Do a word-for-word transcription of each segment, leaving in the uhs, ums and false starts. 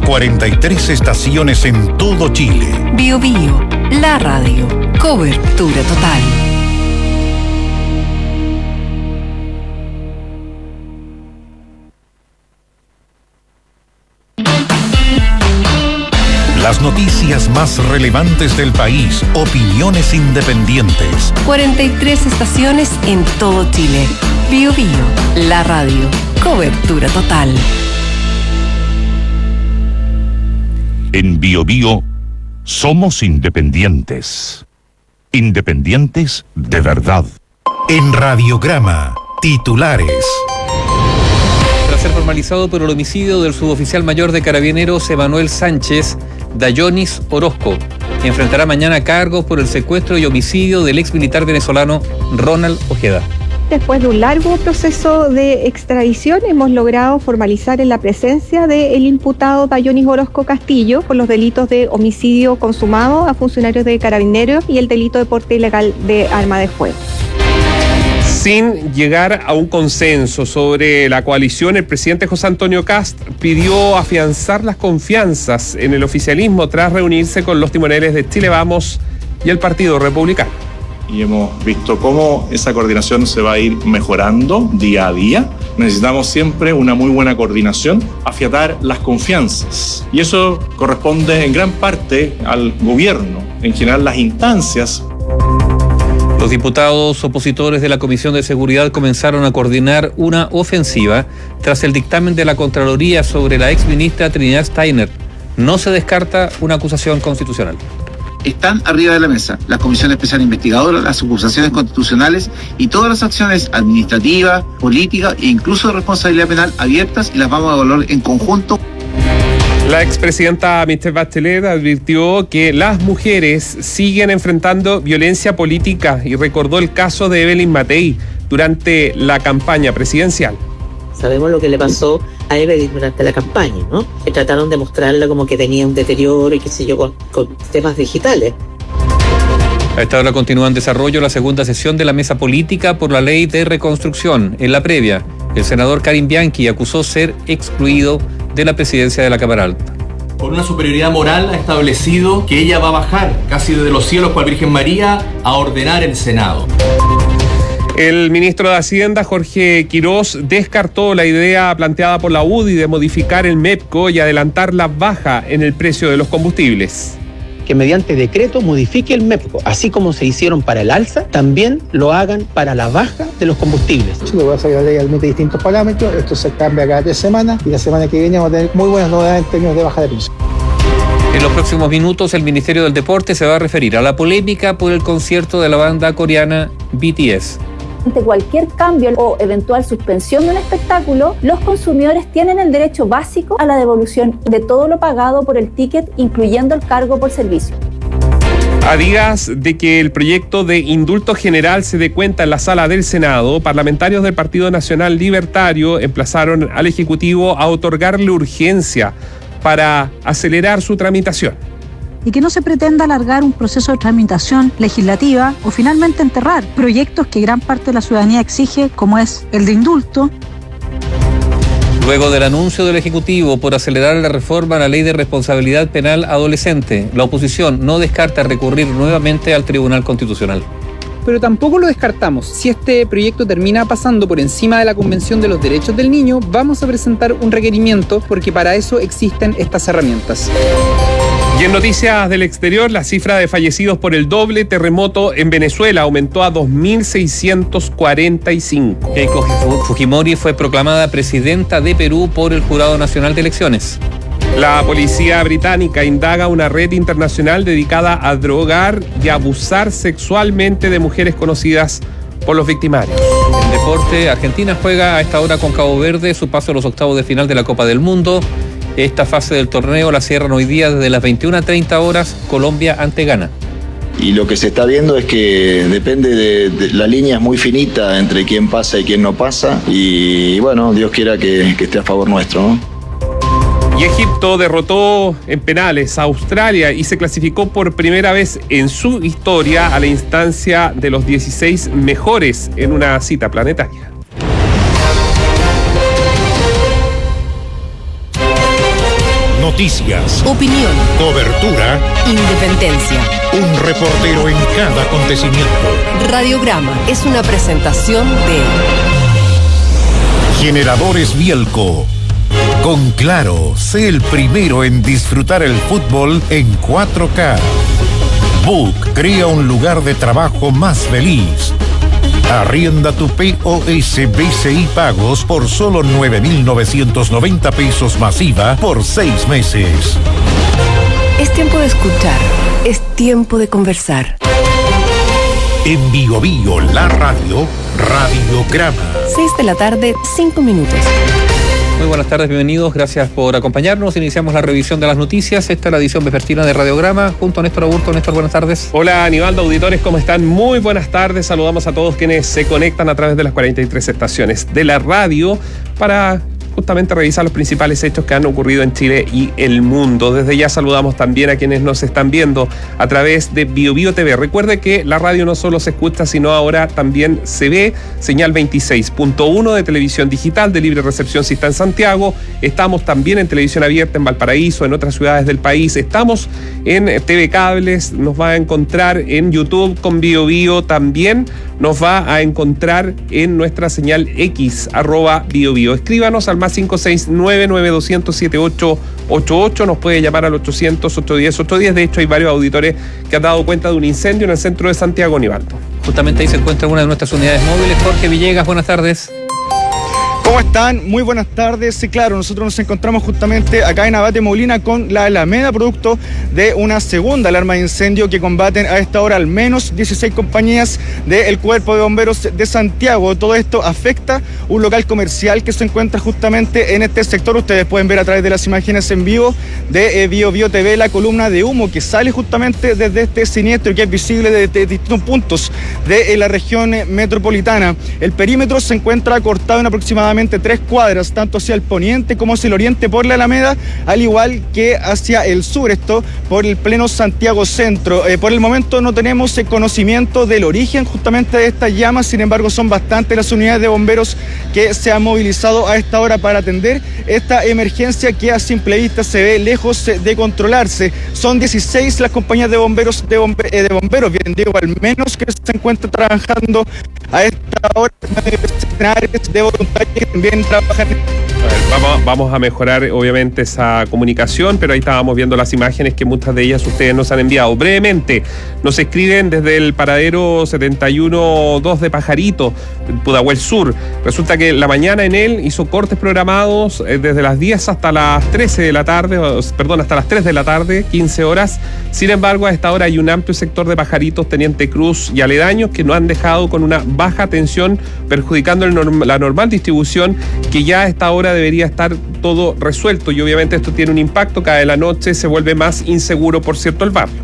cuarenta y tres estaciones en todo Chile. Bio Bio, la radio. Cobertura total. Las noticias más relevantes del país, opiniones independientes. cuarenta y tres estaciones en todo Chile. Bio Bio, la radio. Cobertura total. En Bio Bio somos independientes. Independientes de verdad. En Radiograma, titulares. Tras ser formalizado por el homicidio del suboficial mayor de Carabineros Emanuel Sánchez, Dayonis Orozco enfrentará mañana cargos por el secuestro y homicidio del ex militar venezolano Ronald Ojeda. Después de un largo proceso de extradición, hemos logrado formalizar en la presencia del imputado Dayonis Orozco Castillo por los delitos de homicidio consumado a funcionarios de Carabineros y el delito de porte ilegal de arma de fuego. Sin llegar a un consenso sobre la coalición, el presidente José Antonio Kast pidió afianzar las confianzas en el oficialismo tras reunirse con los timoneles de Chile Vamos y el Partido Republicano. Y hemos visto cómo esa coordinación se va a ir mejorando día a día. Necesitamos siempre una muy buena coordinación, afiatar las confianzas. Y eso corresponde en gran parte al gobierno, en general las instancias. Los diputados opositores de la Comisión de Seguridad comenzaron a coordinar una ofensiva tras el dictamen de la Contraloría sobre la exministra Trinidad Steiner. No se descarta una acusación constitucional. Están arriba de la mesa la Comisión Especial Investigadora, las acusaciones constitucionales y todas las acciones administrativas, políticas e incluso de responsabilidad penal abiertas, y las vamos a evaluar en conjunto. La expresidenta Michelle Bachelet advirtió que las mujeres siguen enfrentando violencia política y recordó el caso de Evelyn Matei durante la campaña presidencial. Sabemos lo que le pasó a Evelyn durante la campaña, ¿no? Que trataron de mostrarla como que tenía un deterioro y qué sé yo, con, con temas digitales. A esta hora continúa en desarrollo la segunda sesión de la mesa política por la ley de reconstrucción. En la previa, el senador Karim Bianchi acusó ser excluido de la presidencia de la Cámara Alta. Por una superioridad moral ha establecido que ella va a bajar casi desde los cielos cual Virgen María a ordenar el Senado. El ministro de Hacienda, Jorge Quirós, descartó la idea planteada por la U D I de modificar el MEPCO y adelantar la baja en el precio de los combustibles. Que mediante decreto modifique el MEPCO, así como se hicieron para el alza, también lo hagan para la baja de los combustibles. Chile va a salir la ley admite distintos parámetros, esto se cambia cada tres semanas y la semana que viene vamos a tener muy buenas novedades en términos de baja de precios. En los próximos minutos, el Ministerio del Deporte se va a referir a la polémica por el concierto de la banda coreana B T S. Ante cualquier cambio o eventual suspensión de un espectáculo, los consumidores tienen el derecho básico a la devolución de todo lo pagado por el ticket, incluyendo el cargo por servicio. A días de que el proyecto de indulto general se dé cuenta en la sala del Senado, parlamentarios del Partido Nacional Libertario emplazaron al Ejecutivo a otorgarle urgencia para acelerar su tramitación. Y que no se pretenda alargar un proceso de tramitación legislativa o finalmente enterrar proyectos que gran parte de la ciudadanía exige, como es el de indulto. Luego del anuncio del Ejecutivo por acelerar la reforma a la Ley de Responsabilidad Penal Adolescente, la oposición no descarta recurrir nuevamente al Tribunal Constitucional. Pero tampoco lo descartamos. Si este proyecto termina pasando por encima de la Convención de los Derechos del Niño, vamos a presentar un requerimiento porque para eso existen estas herramientas. Y en noticias del exterior, la cifra de fallecidos por el doble terremoto en Venezuela aumentó a dos mil seiscientos cuarenta y cinco. Keiko Fujimori fue proclamada presidenta de Perú por el Jurado Nacional de Elecciones. La policía británica indaga una red internacional dedicada a drogar y abusar sexualmente de mujeres conocidas por los victimarios. En deporte, Argentina juega a esta hora con Cabo Verde su paso a los octavos de final de la Copa del Mundo. Esta fase del torneo la cierran hoy día desde las veintiuna treinta horas Colombia ante Ghana. Y lo que se está viendo es que depende de, de la línea es muy finita entre quién pasa y quién no pasa, y bueno, Dios quiera que, que esté a favor nuestro, ¿no? Y Egipto derrotó en penales a Australia y se clasificó por primera vez en su historia a la instancia de los dieciséis mejores en una cita planetaria. Noticias, opinión, cobertura, independencia. un reportero en cada acontecimiento. Radiograma es una presentación de Generadores Bielco. Con Claro, sé el primero en disfrutar el fútbol en cuatro K. Book crea un lugar de trabajo más feliz. Arrienda tu P O S B C I Pagos por solo nueve mil novecientos noventa pesos masiva por seis meses. Es tiempo de escuchar, es tiempo de conversar. En Bio Bio, la radio, Radiograma. seis de la tarde, cinco minutos. Muy buenas tardes, bienvenidos, gracias por acompañarnos. Iniciamos la revisión de las noticias. Esta es la edición vespertina de Radiograma, junto a Néstor Aburto. Néstor, buenas tardes. Hola, Aníbaldo, auditores, ¿cómo están? Muy buenas tardes. Saludamos a todos quienes se conectan a través de las cuarenta y tres estaciones de la radio para justamente revisar los principales hechos que han ocurrido en Chile y el mundo. Desde ya saludamos también a quienes nos están viendo a través de Bio Bio T V. Recuerde que la radio no solo se escucha, sino ahora también se ve. Señal veintiséis punto uno de televisión digital de libre recepción si está en Santiago. Estamos también en televisión abierta en Valparaíso, en otras ciudades del país. Estamos en T V Cables, nos va a encontrar en YouTube con Bio Bio. También nos va a encontrar en nuestra señal X, arroba Bio Bio. Escríbanos al más cinco seis nueve nueve dos cero cero siete ocho ocho ocho. Nos puede llamar al ochocientos, ochocientos diez, ochocientos diez. De hecho, hay varios auditores que han dado cuenta de un incendio en el centro de Santiago, Aníbaldo. Justamente ahí se encuentra una de nuestras unidades móviles. Jorge Villegas, buenas tardes. ¿Cómo están? Muy buenas tardes. Sí, claro, nosotros nos encontramos justamente acá en Abate Molina con la Alameda, producto de una segunda alarma de incendio que combaten a esta hora al menos dieciséis compañías del Cuerpo de Bomberos de Santiago. Todo esto afecta un local comercial que se encuentra justamente en este sector. Ustedes pueden ver a través de las imágenes en vivo de eh, Bio Bio T V la columna de humo que sale justamente desde este siniestro que es visible desde distintos puntos de eh, la región eh, metropolitana. El perímetro se encuentra cortado en aproximadamente tres cuadras, tanto hacia el poniente como hacia el oriente por la Alameda, al igual que hacia el sur, esto por el pleno Santiago Centro. Eh, por el momento no tenemos eh, conocimiento del origen justamente de estas llamas, sin embargo son bastantes las unidades de bomberos que se han movilizado a esta hora para atender esta emergencia que a simple vista se ve lejos eh, de controlarse. Son dieciséis las compañías de bomberos, de, bombe, eh, de bomberos, bien digo, al menos que se encuentran trabajando a esta hora de voluntarios que también trabajan. A ver, vamos, vamos a mejorar obviamente esa comunicación, pero ahí estábamos viendo las imágenes que muchas de ellas ustedes nos han enviado. Brevemente, nos escriben desde el paradero setenta y uno dos de Pajarito, Pudahuel Sur. Resulta que la mañana en él hizo cortes programados eh, desde las diez hasta las trece de la tarde, o, perdón, hasta las tres de la tarde, quince horas. Sin embargo, a esta hora hay un amplio sector de Pajaritos, Teniente Cruz y aledaños que no han dejado con una baja tensión, perjudicando el norm- la normal distribución, que ya a esta hora debería estar todo resuelto, y obviamente esto tiene un impacto. Cada de la noche se vuelve más inseguro, por cierto, el barrio.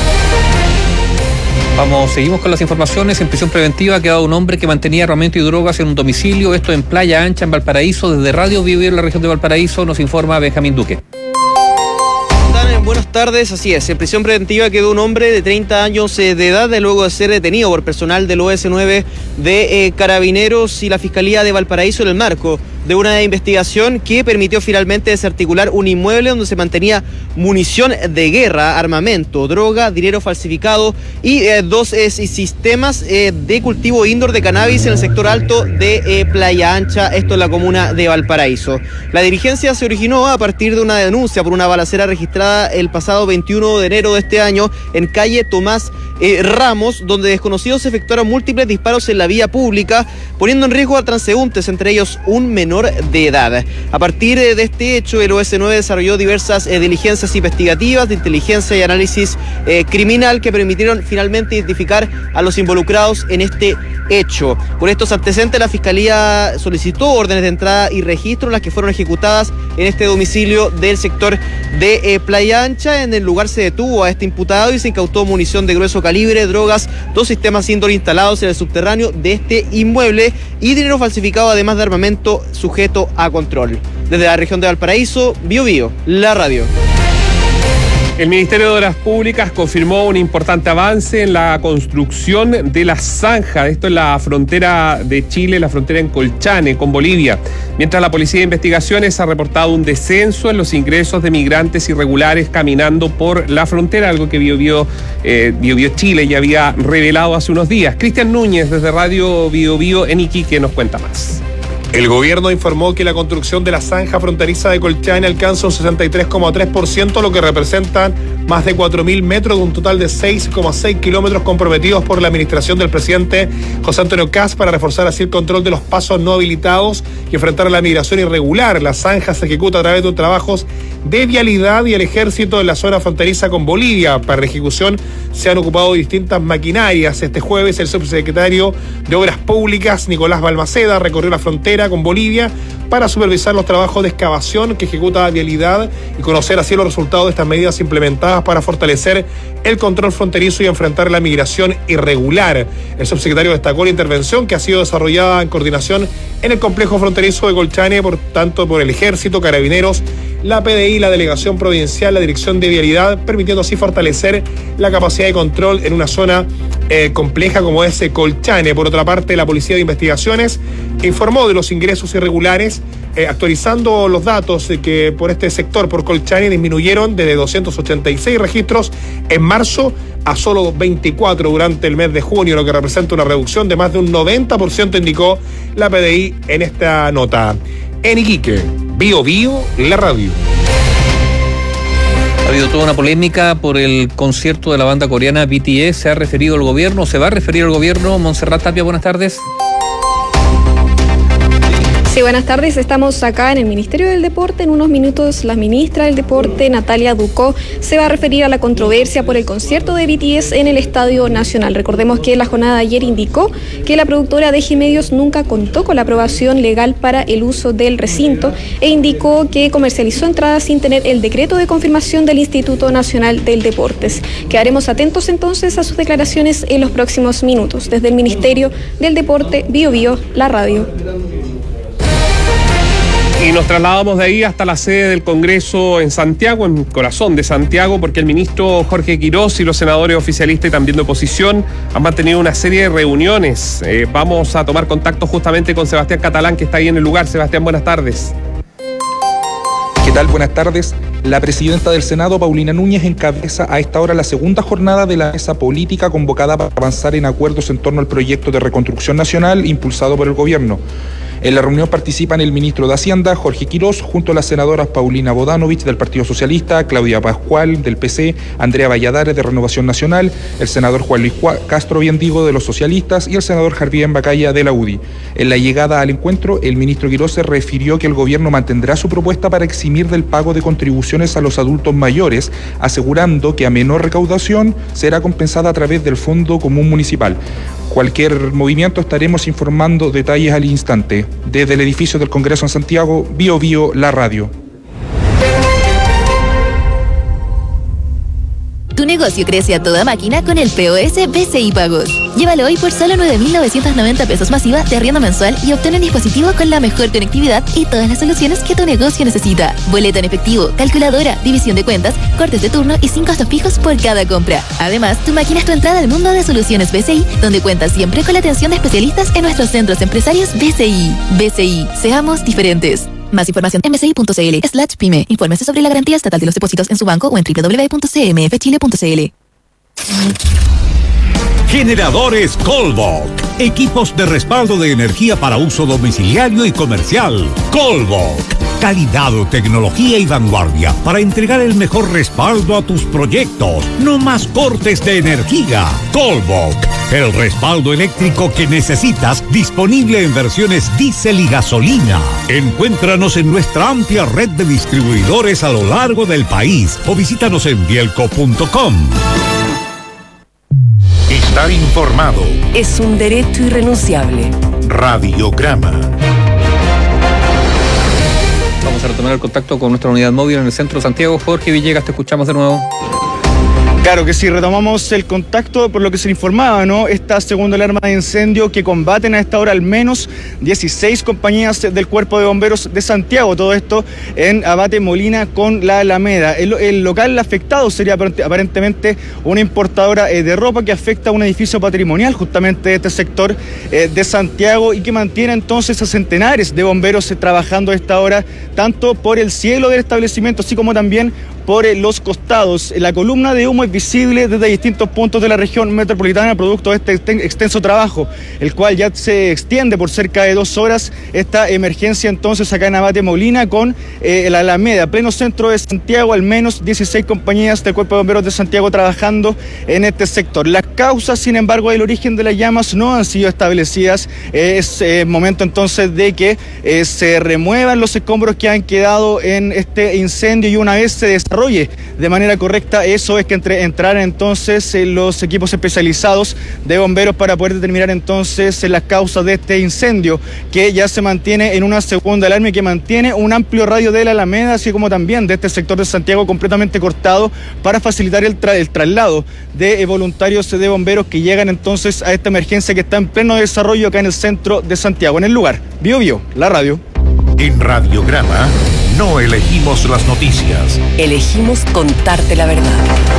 Vamos, seguimos con las informaciones. En prisión preventiva ha quedado un hombre que mantenía armamento y drogas en un domicilio, esto en Playa Ancha, en Valparaíso. Desde Radio Bio Bio en la región de Valparaíso nos informa Benjamín Duque. Buenas tardes, así es. En prisión preventiva quedó un hombre de treinta años eh, de edad, de luego de ser detenido por personal del O S nueve de eh, Carabineros y la Fiscalía de Valparaíso en el marco de una investigación que permitió finalmente desarticular un inmueble donde se mantenía munición de guerra, armamento, droga, dinero falsificado y eh, dos eh, sistemas eh, de cultivo indoor de cannabis en el sector alto de eh, Playa Ancha, esto en la comuna de Valparaíso. La dirigencia se originó a partir de una denuncia por una balacera registrada el pasado veintiuno de enero de este año en calle Tomás eh, Ramos, donde desconocidos efectuaron múltiples disparos en la vía pública, poniendo en riesgo a transeúntes, entre ellos un menor de edad. A partir de este hecho, el O S nueve desarrolló diversas eh, diligencias investigativas de inteligencia y análisis eh, criminal que permitieron finalmente identificar a los involucrados en este hecho. Con estos antecedentes, la Fiscalía solicitó órdenes de entrada y registro, las que fueron ejecutadas en este domicilio del sector de eh, Playa Ancha. En el lugar se detuvo a este imputado y se incautó munición de grueso calibre, drogas, dos sistemas indoor instalados en el subterráneo de este inmueble y dinero falsificado, además de armamento sujeto a control. Desde la región de Valparaíso, Bio Bio, la radio. El Ministerio de Obras Públicas confirmó un importante avance en la construcción de la zanja, esto en la frontera de Chile, la frontera en Colchane, con Bolivia. Mientras la Policía de Investigaciones ha reportado un descenso en los ingresos de migrantes irregulares caminando por la frontera, algo que Biobío, eh, Biobío Chile ya había revelado hace unos días. Cristian Núñez, desde Radio Biobío en Iquique, nos cuenta más. El gobierno informó que la construcción de la zanja fronteriza de Colchane alcanza un sesenta y tres coma tres por ciento, lo que representan más de cuatro mil metros de un total de seis coma seis kilómetros comprometidos por la administración del presidente José Antonio Kast para reforzar así el control de los pasos no habilitados y enfrentar a la migración irregular. La zanja se ejecuta a través de trabajos de vialidad y el ejército en la zona fronteriza con Bolivia. Para la ejecución se han ocupado distintas maquinarias. Este jueves el subsecretario de Obras Públicas, Nicolás Balmaceda, recorrió la frontera con Bolivia para supervisar los trabajos de excavación que ejecuta Vialidad y conocer así los resultados de estas medidas implementadas para fortalecer el control fronterizo y enfrentar la migración irregular. El subsecretario destacó la intervención que ha sido desarrollada en coordinación en el complejo fronterizo de Colchane, por tanto por el Ejército, Carabineros, la P D I, la Delegación Provincial, la Dirección de Vialidad, permitiendo así fortalecer la capacidad de control en una zona eh, compleja como es Colchane. Por otra parte, la Policía de Investigaciones informó de los ingresos irregulares, eh, actualizando los datos de que por este sector, por Colchane, disminuyeron desde doscientos ochenta y seis registros en marzo a solo veinticuatro durante el mes de junio, lo que representa una reducción de más de un noventa por ciento, indicó la P D I en esta nota. En Iquique, Bio Bio, la radio. Ha habido toda una polémica por el concierto de la banda coreana B T S. ¿Se ha referido el gobierno? ¿Se va a referir al gobierno? Montserrat Tapia, buenas tardes. Sí, buenas tardes. Estamos acá en el Ministerio del Deporte. En unos minutos la ministra del Deporte, Natalia Ducó, se va a referir a la controversia por el concierto de B T S en el Estadio Nacional. Recordemos que la jornada de ayer indicó que la productora de G-Medios nunca contó con la aprobación legal para el uso del recinto e indicó que comercializó entradas sin tener el decreto de confirmación del Instituto Nacional del Deportes. Quedaremos atentos entonces a sus declaraciones en los próximos minutos. Desde el Ministerio del Deporte, Bio Bio, la radio. Y nos trasladamos de ahí hasta la sede del Congreso en Santiago, en corazón de Santiago, porque el ministro Jorge Quirós y los senadores oficialistas y también de oposición han mantenido una serie de reuniones. Eh, vamos a tomar contacto justamente con Sebastián Catalán, que está ahí en el lugar. Sebastián, buenas tardes. ¿Qué tal? Buenas tardes. La presidenta del Senado, Paulina Núñez, encabeza a esta hora la segunda jornada de la mesa política convocada para avanzar en acuerdos en torno al proyecto de reconstrucción nacional impulsado por el gobierno. En la reunión participan el ministro de Hacienda, Jorge Quirós, junto a las senadoras Paulina Bodanovich del Partido Socialista, Claudia Pascual del P C, Andrea Valladares de Renovación Nacional, el senador Juan Luis Castro Biendigo de los Socialistas y el senador Javier Bacaya de la U D I. En la llegada al encuentro, el ministro Quirós se refirió que el gobierno mantendrá su propuesta para eximir del pago de contribuciones a los adultos mayores, asegurando que a menor recaudación será compensada a través del Fondo Común Municipal. Cualquier movimiento estaremos informando detalles al instante. Desde el edificio del Congreso en Santiago, Bio Bio, la radio. Tu negocio crece a toda máquina con el P O S B C I Pagos. Llévalo hoy por solo nueve mil novecientos noventa pesos masiva de arriendo mensual y obtén un dispositivo con la mejor conectividad y todas las soluciones que tu negocio necesita. Boleta en efectivo, calculadora, división de cuentas, cortes de turno y sin costos fijos por cada compra. Además, tu máquina es tu entrada al mundo de soluciones B C I, donde cuentas siempre con la atención de especialistas en nuestros centros empresarios B C I. B C I, seamos diferentes. Más información en bci.cl slash pyme. Infórmese sobre la garantía estatal de los depósitos en su banco o en doble u doble u doble u punto c m f chile punto c l. Generadores Colbok. Equipos de respaldo de energía para uso domiciliario y comercial. Colbok. Calidad, tecnología y vanguardia para entregar el mejor respaldo a tus proyectos. No más cortes de energía. Colbok. El respaldo eléctrico que necesitas, disponible en versiones diésel y gasolina. Encuéntranos en nuestra amplia red de distribuidores a lo largo del país o visítanos en bielco punto com. Estar informado es un derecho irrenunciable. Radiograma. Vamos a retomar el contacto con nuestra unidad móvil en el centro de Santiago. Jorge Villegas, te escuchamos de nuevo. Claro que sí, retomamos el contacto por lo que se informaba, ¿no? Esta segunda alarma de incendio que combaten a esta hora al menos dieciséis compañías del Cuerpo de Bomberos de Santiago. Todo esto en Abate Molina con la Alameda. El, el local afectado sería aparentemente una importadora eh, de ropa que afecta a un edificio patrimonial justamente de este sector eh, de Santiago y que mantiene entonces a centenares de bomberos eh, trabajando a esta hora, tanto por el cielo del establecimiento, así como también por los costados. La columna de humo es visible desde distintos puntos de la región metropolitana producto de este extenso trabajo, el cual ya se extiende por cerca de dos horas. Esta emergencia entonces acá en Abate Molina con eh, la Alameda, pleno centro de Santiago, al menos dieciséis compañías del Cuerpo de Bomberos de Santiago trabajando en este sector. Las causas, sin embargo, del origen de las llamas no han sido establecidas. Es eh, momento entonces de que eh, se remuevan los escombros que han quedado en este incendio y una vez se desarrolle de manera correcta, eso es que entre, entraran entonces eh, los equipos especializados de bomberos para poder determinar entonces eh, las causas de este incendio, que ya se mantiene en una segunda alarma y que mantiene un amplio radio de la Alameda, así como también de este sector de Santiago completamente cortado para facilitar el, tra el traslado de eh, voluntarios de bomberos que llegan entonces a esta emergencia que está en pleno desarrollo acá en el centro de Santiago. En el lugar, Bio Bio, la radio. En Radiograma no elegimos las noticias. Elegimos contarte la verdad.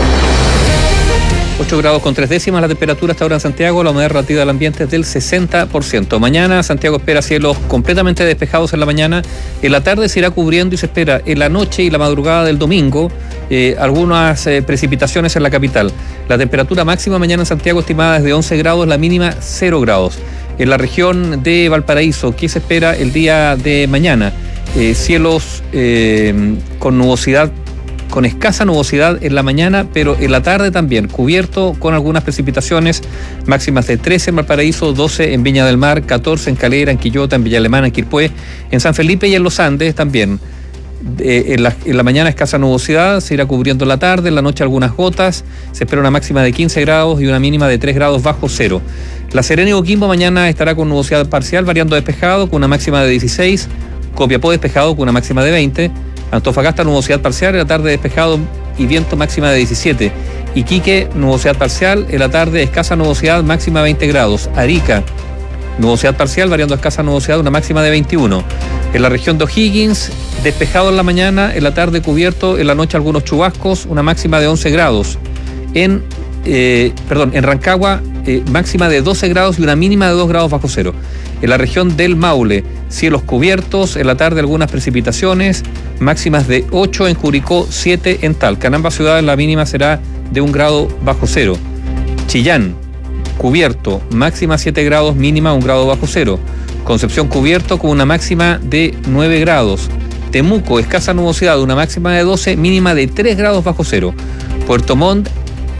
ocho grados con tres décimas la temperatura hasta ahora en Santiago, la humedad relativa del ambiente es del sesenta por ciento. Mañana Santiago espera cielos completamente despejados en la mañana, en la tarde se irá cubriendo y se espera en la noche y la madrugada del domingo eh, algunas eh, precipitaciones en la capital. La temperatura máxima mañana en Santiago estimada es de once grados, la mínima cero grados. En la región de Valparaíso, ¿qué se espera el día de mañana? Eh, cielos eh, con nubosidad, con escasa nubosidad en la mañana, pero en la tarde también, cubierto con algunas precipitaciones, máximas de trece en Valparaíso, doce en Viña del Mar, catorce en Calera, en Quillota, en Villa Alemana, en Quilpué, en San Felipe y en Los Andes también. Eh, en, la, en la mañana escasa nubosidad, se irá cubriendo en la tarde, en la noche algunas gotas, se espera una máxima de quince grados y una mínima de tres grados bajo cero. La Serena y Coquimbo mañana estará con nubosidad parcial, variando despejado, con una máxima de dieciséis, Copiapó despejado con una máxima de veinte, Antofagasta nubosidad parcial, en la tarde despejado y viento máxima de diecisiete, Iquique nubosidad parcial, en la tarde escasa nubosidad, máxima veinte grados, Arica nubosidad parcial, variando escasa nubosidad, una máxima de veintiuno. En la región de O'Higgins, despejado en la mañana, en la tarde cubierto, en la noche algunos chubascos, una máxima de once grados. En, eh, perdón, en Rancagua, eh, máxima de doce grados y una mínima de dos grados bajo cero. En la región del Maule, cielos cubiertos, en la tarde algunas precipitaciones, máximas de ocho en Curicó, siete en Talca. En ambas ciudades la mínima será de un grado bajo cero. Chillán, cubierto, máxima siete grados, mínima un grado bajo cero. Concepción cubierto con una máxima de nueve grados. Temuco, escasa nubosidad, una máxima de doce, mínima de tres grados bajo cero. Puerto Montt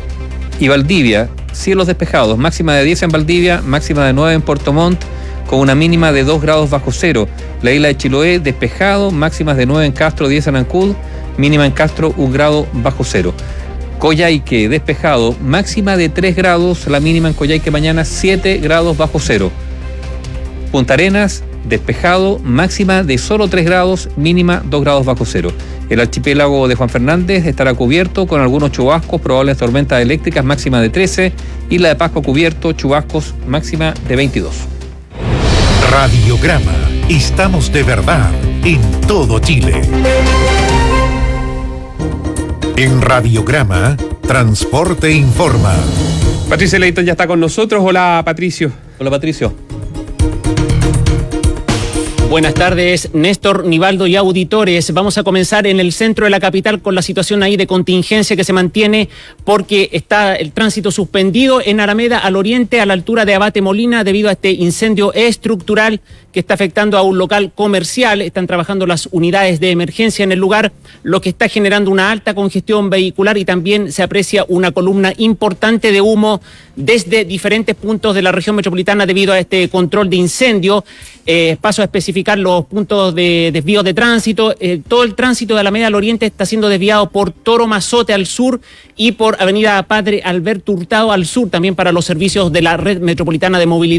y Valdivia, cielos despejados, máxima de diez en Valdivia, máxima de nueve en Puerto Montt, con una mínima de dos grados bajo cero. La isla de Chiloé, despejado, máximas de nueve en Castro, diez en Ancud, mínima en Castro, un grado bajo cero. Coyhaique, despejado, máxima de tres grados, la mínima en Coyhaique mañana siete grados bajo cero. Punta Arenas, despejado, máxima de solo tres grados, mínima dos grados bajo cero. El archipiélago de Juan Fernández estará cubierto con algunos chubascos, probables tormentas eléctricas, máxima de trece. Isla de Pascua cubierto, chubascos, máxima de veintidós. Radiograma, estamos de verdad en todo Chile. En Radiograma, Transporte Informa. Patricio Leighton ya está con nosotros. Hola, Patricio. Hola, Patricio. Buenas tardes, Néstor, Nivaldo y auditores. Vamos a comenzar en el centro de la capital con la situación ahí de contingencia que se mantiene porque está el tránsito suspendido en Alameda al oriente a la altura de Abate Molina debido a este incendio estructural que está afectando a un local comercial. Están trabajando las unidades de emergencia en el lugar, lo que está generando una alta congestión vehicular y también se aprecia una columna importante de humo desde diferentes puntos de la región metropolitana debido a este control de incendio. Eh, paso a especificar los puntos de desvío de tránsito. Eh, todo el tránsito de Alameda al oriente está siendo desviado por Toro Mazote al sur y por Avenida Padre Alberto Hurtado al sur, también para los servicios de la red metropolitana de movilidad.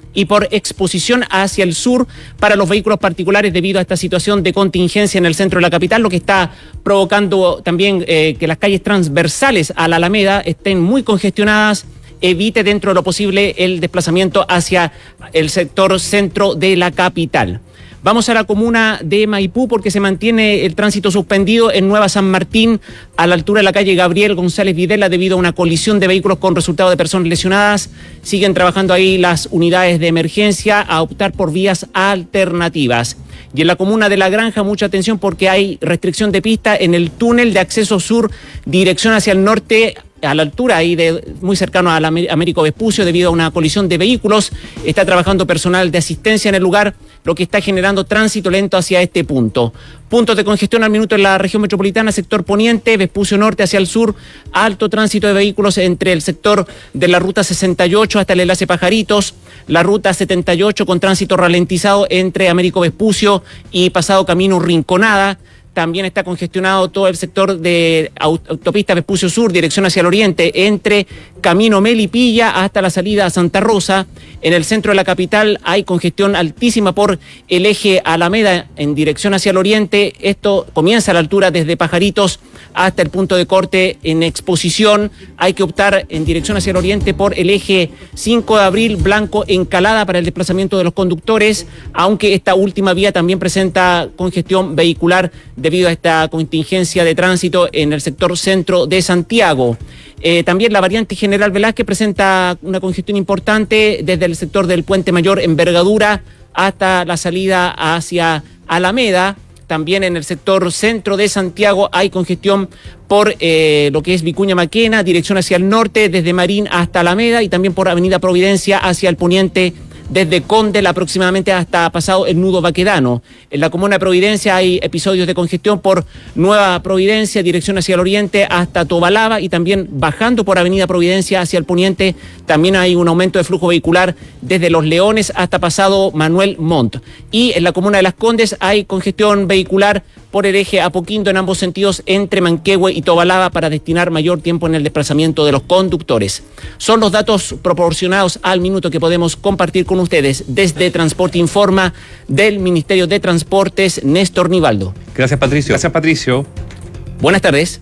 y por exposición hacia el sur para los vehículos particulares debido a esta situación de contingencia en el centro de la capital, lo que está provocando también eh, que las calles transversales a la Alameda estén muy congestionadas. Evite dentro de lo posible el desplazamiento hacia el sector centro de la capital. Vamos a la comuna de Maipú porque se mantiene el tránsito suspendido en Nueva San Martín a la altura de la calle Gabriel González Videla debido a una colisión de vehículos con resultado de personas lesionadas. Siguen trabajando ahí las unidades de emergencia a optar por vías alternativas. Y en la comuna de La Granja, mucha atención porque hay restricción de pista en el túnel de acceso sur, dirección hacia el norte, a la altura ahí de muy cercano al Américo Vespucio debido a una colisión de vehículos. Está trabajando personal de asistencia en el lugar, lo que está generando tránsito lento hacia este punto. Puntos de congestión al minuto en la región metropolitana, sector poniente, Vespucio Norte hacia el sur, alto tránsito de vehículos entre el sector de la ruta sesenta y ocho hasta el enlace Pajaritos, la ruta setenta y ocho con tránsito ralentizado entre Américo Vespucio y pasado camino Rinconada. También está congestionado todo el sector de autopista Vespucio Sur, dirección hacia el oriente, entre Camino Melipilla hasta la salida a Santa Rosa. En el centro de la capital hay congestión altísima por el eje Alameda en dirección hacia el oriente. Esto comienza a la altura desde Pajaritos hasta el punto de corte en Exposición. Hay que optar en dirección hacia el oriente por el eje cinco de abril, Blanco Encalada para el desplazamiento de los conductores, aunque esta última vía también presenta congestión vehicular debido a esta contingencia de tránsito en el sector centro de Santiago. Eh, también la variante General Velázquez presenta una congestión importante desde el sector del Puente Mayor Envergadura hasta la salida hacia Alameda. También en el sector centro de Santiago hay congestión por eh, lo que es Vicuña Maquena, dirección hacia el norte, desde Marín hasta Alameda, y también por Avenida Providencia hacia el poniente, desde Condel aproximadamente hasta pasado el nudo Baquedano. En la comuna de Providencia hay episodios de congestión por Nueva Providencia, dirección hacia el oriente hasta Tobalaba, y también bajando por Avenida Providencia hacia el poniente también hay un aumento de flujo vehicular desde Los Leones hasta pasado Manuel Montt. Y en la comuna de Las Condes hay congestión vehicular por el eje Apoquindo en ambos sentidos entre Manquehue y Tobalaba para destinar mayor tiempo en el desplazamiento de los conductores. Son los datos proporcionados al minuto que podemos compartir con ustedes desde Transporte Informa del Ministerio de Transportes, Néstor Nivaldo. Gracias, Patricio. Gracias, Patricio. Buenas tardes.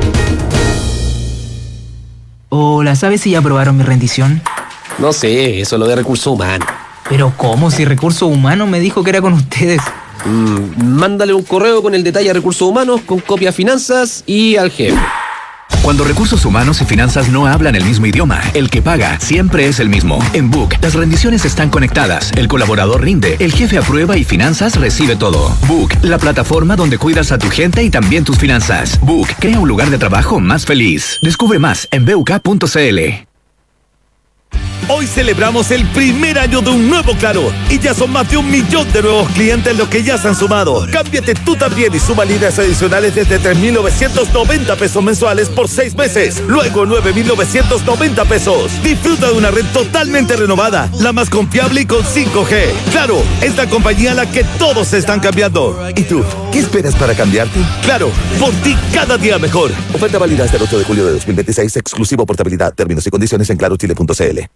Hola, ¿sabes si ya aprobaron mi rendición? No sé, eso es lo de recursos humanos. Pero ¿cómo? Si Recursos Humanos me dijo que era con ustedes. Mm, mándale un correo con el detalle a Recursos Humanos, con copia a Finanzas y al jefe. Cuando Recursos Humanos y Finanzas no hablan el mismo idioma, el que paga siempre es el mismo. En Book, las rendiciones están conectadas, el colaborador rinde, el jefe aprueba y Finanzas recibe todo. Book, la plataforma donde cuidas a tu gente y también tus finanzas. Book, crea un lugar de trabajo más feliz. Descubre más en b u k punto c l. Hoy celebramos el primer año de un nuevo Claro y ya son más de un millón de nuevos clientes los que ya se han sumado. Cámbiate tú también y suma líneas adicionales desde tres mil novecientos noventa pesos mensuales por seis meses, luego nueve mil novecientos noventa pesos. Disfruta de una red totalmente renovada, la más confiable y con cinco G. Claro, es la compañía a la que todos se están cambiando. ¿Y tú? ¿Qué esperas para cambiarte? Claro, por ti cada día mejor. Oferta válida hasta el ocho de julio de dos mil veintiséis, exclusivo portabilidad. Términos y condiciones en claro chile punto c l.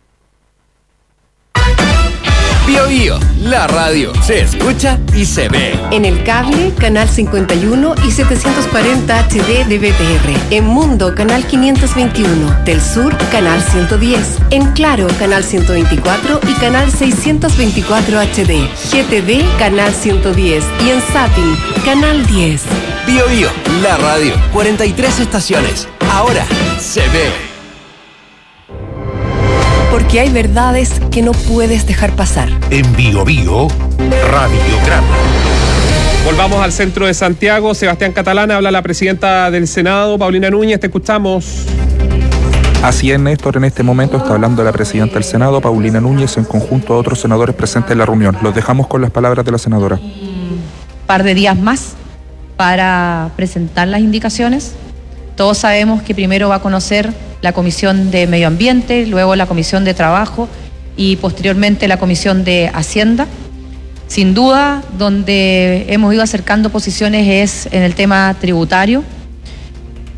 Bio Bio, la radio se escucha y se ve. En el cable, canal cincuenta y uno y setecientos cuarenta H D de B T R. En Mundo, canal quinientos veintiuno. Del Sur, canal ciento diez. En Claro, canal ciento veinticuatro y canal seiscientos veinticuatro H D. G T V, canal ciento diez. Y en Zapping, canal diez. Bio Bio, la radio. cuarenta y tres estaciones. Ahora se ve. Porque hay verdades que no puedes dejar pasar. En Bio Bio, Radiograma. Volvamos al centro de Santiago. Sebastián Catalán, habla la presidenta del Senado, Paulina Núñez, te escuchamos. Así es, Néstor, en este momento está hablando la presidenta del Senado, Paulina Núñez, en conjunto a otros senadores presentes en la reunión. Los dejamos con las palabras de la senadora. Un par de días más para presentar las indicaciones. Todos sabemos que primero va a conocer la Comisión de Medio Ambiente, luego la Comisión de Trabajo y posteriormente la Comisión de Hacienda. Sin duda, donde hemos ido acercando posiciones es en el tema tributario.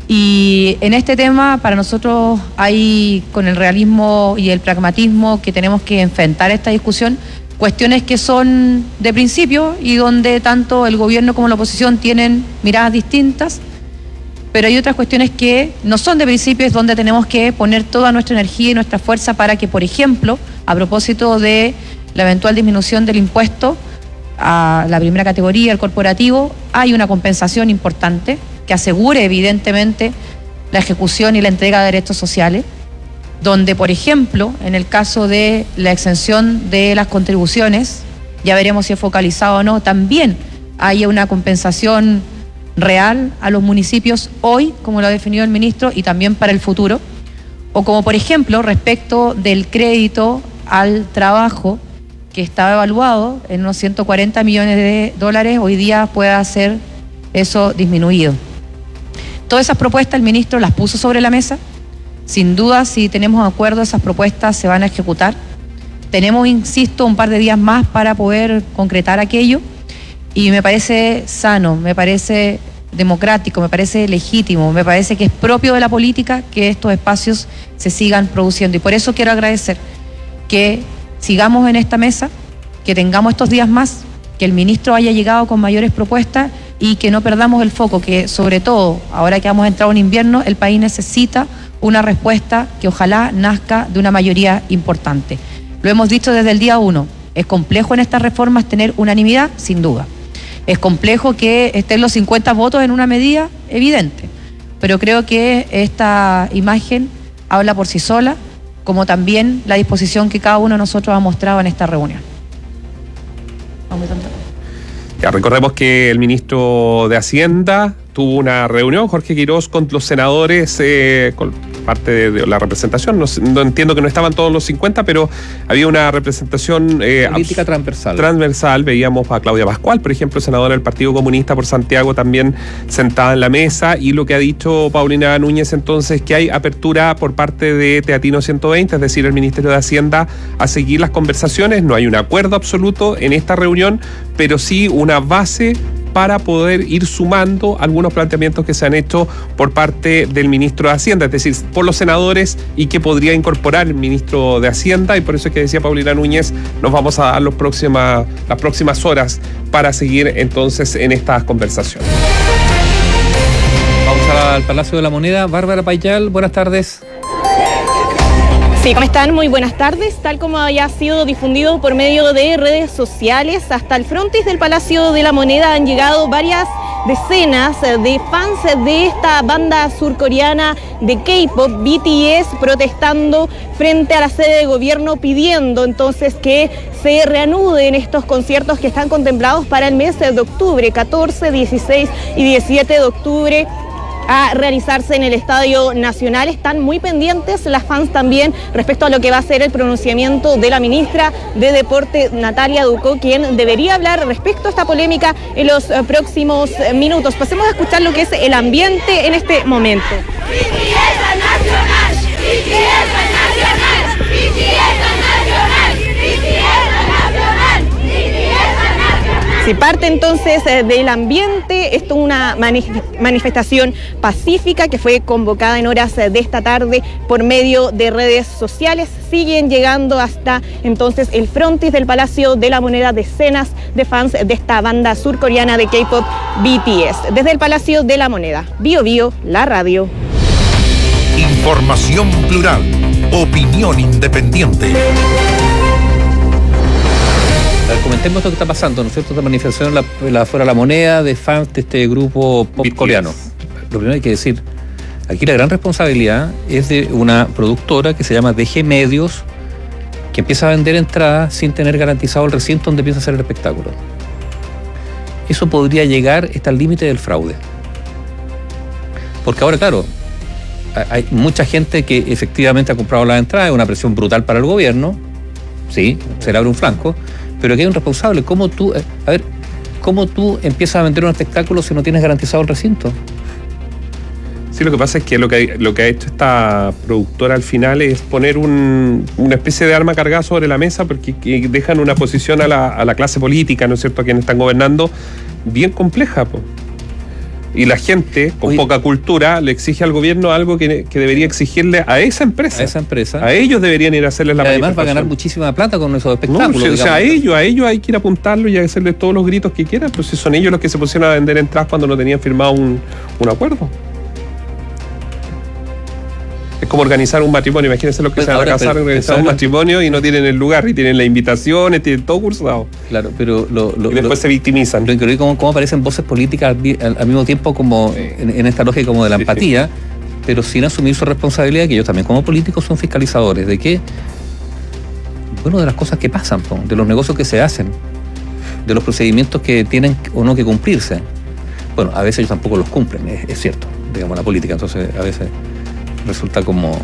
Y en este tema, para nosotros hay, con el realismo y el pragmatismo que tenemos que enfrentar esta discusión, cuestiones que son de principio y donde tanto el gobierno como la oposición tienen miradas distintas, pero hay otras cuestiones que no son de principio, es donde tenemos que poner toda nuestra energía y nuestra fuerza para que, por ejemplo, a propósito de la eventual disminución del impuesto a la primera categoría, el corporativo, hay una compensación importante que asegure evidentemente la ejecución y la entrega de derechos sociales, donde, por ejemplo, en el caso de la exención de las contribuciones, ya veremos si es focalizado o no, también haya una compensación real a los municipios hoy, como lo ha definido el ministro, y también para el futuro, o como por ejemplo respecto del crédito al trabajo que estaba evaluado en unos ciento cuarenta millones de dólares, hoy día pueda ser eso disminuido. Todas esas propuestas el ministro las puso sobre la mesa. Sin duda, si tenemos acuerdo, esas propuestas se van a ejecutar. Tenemos, insisto, un par de días más para poder concretar aquello. Y me parece sano, me parece democrático, me parece legítimo, me parece que es propio de la política que estos espacios se sigan produciendo. Y por eso quiero agradecer que sigamos en esta mesa, que tengamos estos días más, que el ministro haya llegado con mayores propuestas y que no perdamos el foco, que sobre todo, ahora que hemos entrado en invierno, el país necesita una respuesta que ojalá nazca de una mayoría importante. Lo hemos dicho desde el día uno, es complejo en estas reformas tener unanimidad, sin duda. Es complejo que estén los cincuenta votos en una medida evidente, pero creo que esta imagen habla por sí sola, como también la disposición que cada uno de nosotros ha mostrado en esta reunión. Vamos a Ya, recordemos que el ministro de Hacienda tuvo una reunión, Jorge Quirós, con los senadores, eh, con parte de, de la representación. No, no entiendo que no estaban todos los cincuenta, pero había una representación eh, política transversal. Transversal. Veíamos a Claudia Pascual, por ejemplo, senadora del Partido Comunista por Santiago, también sentada en la mesa. Y lo que ha dicho Paulina Núñez entonces, que hay apertura por parte de Teatino ciento veinte, es decir, el Ministerio de Hacienda, a seguir las conversaciones. No hay un acuerdo absoluto en esta reunión, pero sí una base para poder ir sumando algunos planteamientos que se han hecho por parte del ministro de Hacienda, es decir, por los senadores, y que podría incorporar el ministro de Hacienda, y por eso es que decía Paulina Núñez, nos vamos a dar los próxima, las próximas horas para seguir entonces en estas conversaciones. Vamos al Palacio de la Moneda. Bárbara Payal, buenas tardes. Sí, ¿cómo están? Muy buenas tardes. Tal como había sido difundido por medio de redes sociales, hasta el frontis del Palacio de la Moneda han llegado varias decenas de fans de esta banda surcoreana de K-pop, B T S, protestando frente a la sede de gobierno, pidiendo entonces que se reanuden estos conciertos que están contemplados para el mes de octubre, catorce, dieciséis y diecisiete de octubre, a realizarse en el Estadio Nacional. Están muy pendientes las fans también respecto a lo que va a ser el pronunciamiento de la ministra de Deporte, Natalia Ducó, quien debería hablar respecto a esta polémica en los próximos minutos. Pasemos a escuchar lo que es el ambiente en este momento. B T S nacional, B T S nacional, B T S nacional, B T S nacional, B T S nacional. Se parte entonces del ambiente. Esto es una manifestación pacífica que fue convocada en horas de esta tarde por medio de redes sociales. Siguen llegando hasta entonces el frontis del Palacio de la Moneda decenas de fans de esta banda surcoreana de K-pop B T S. Desde el Palacio de la Moneda, Bio Bio, la radio. Información plural, opinión independiente. A ver, comentemos lo que está pasando, ¿no es cierto? Esta manifestación la, la, fuera de la Moneda de fans de este grupo pop coreano. Lo primero hay que decir, aquí la gran responsabilidad es de una productora que se llama D G Medios, que empieza a vender entradas sin tener garantizado el recinto donde empieza a hacer el espectáculo. Eso podría llegar hasta el límite del fraude. Porque ahora, claro, hay mucha gente que efectivamente ha comprado las entradas, es una presión brutal para el gobierno, sí, se le abre un flanco, pero aquí hay un responsable. ¿Cómo tú, a ver, cómo tú empiezas a vender un espectáculo si no tienes garantizado el recinto? Sí, lo que pasa es que lo que, lo que ha hecho esta productora al final es poner un, una especie de arma cargada sobre la mesa, porque que dejan una posición a la, a la clase política, ¿no es cierto?, a quienes están gobernando, bien compleja, po. Y la gente, con Oye, poca cultura, le exige al gobierno algo que, que debería exigirle a esa empresa. A esa empresa. A ellos deberían ir a hacerles la y además va a ganar muchísima plata con esos espectáculos. No, o sea, a ellos, a ellos hay que ir a apuntarlo y a hacerles todos los gritos que quieran, pero si son ellos los que se pusieron a vender entradas cuando no tenían firmado un, un acuerdo. Es como organizar un matrimonio. Imagínense los que pues se van a casar, organizar un matrimonio y no tienen el lugar, y tienen las invitaciones, tienen todo cursado. Claro, pero lo, lo, y después lo, se victimizan. Lo increíble es cómo, cómo aparecen voces políticas al, al, al mismo tiempo como en, en esta lógica como de la sí, empatía, sí. pero sin asumir su responsabilidad, que ellos también como políticos son fiscalizadores. ¿De qué? Bueno, de las cosas que pasan, de los negocios que se hacen, de los procedimientos que tienen o no que cumplirse. Bueno, a veces ellos tampoco los cumplen, es, es cierto, digamos, la política, entonces a veces resulta como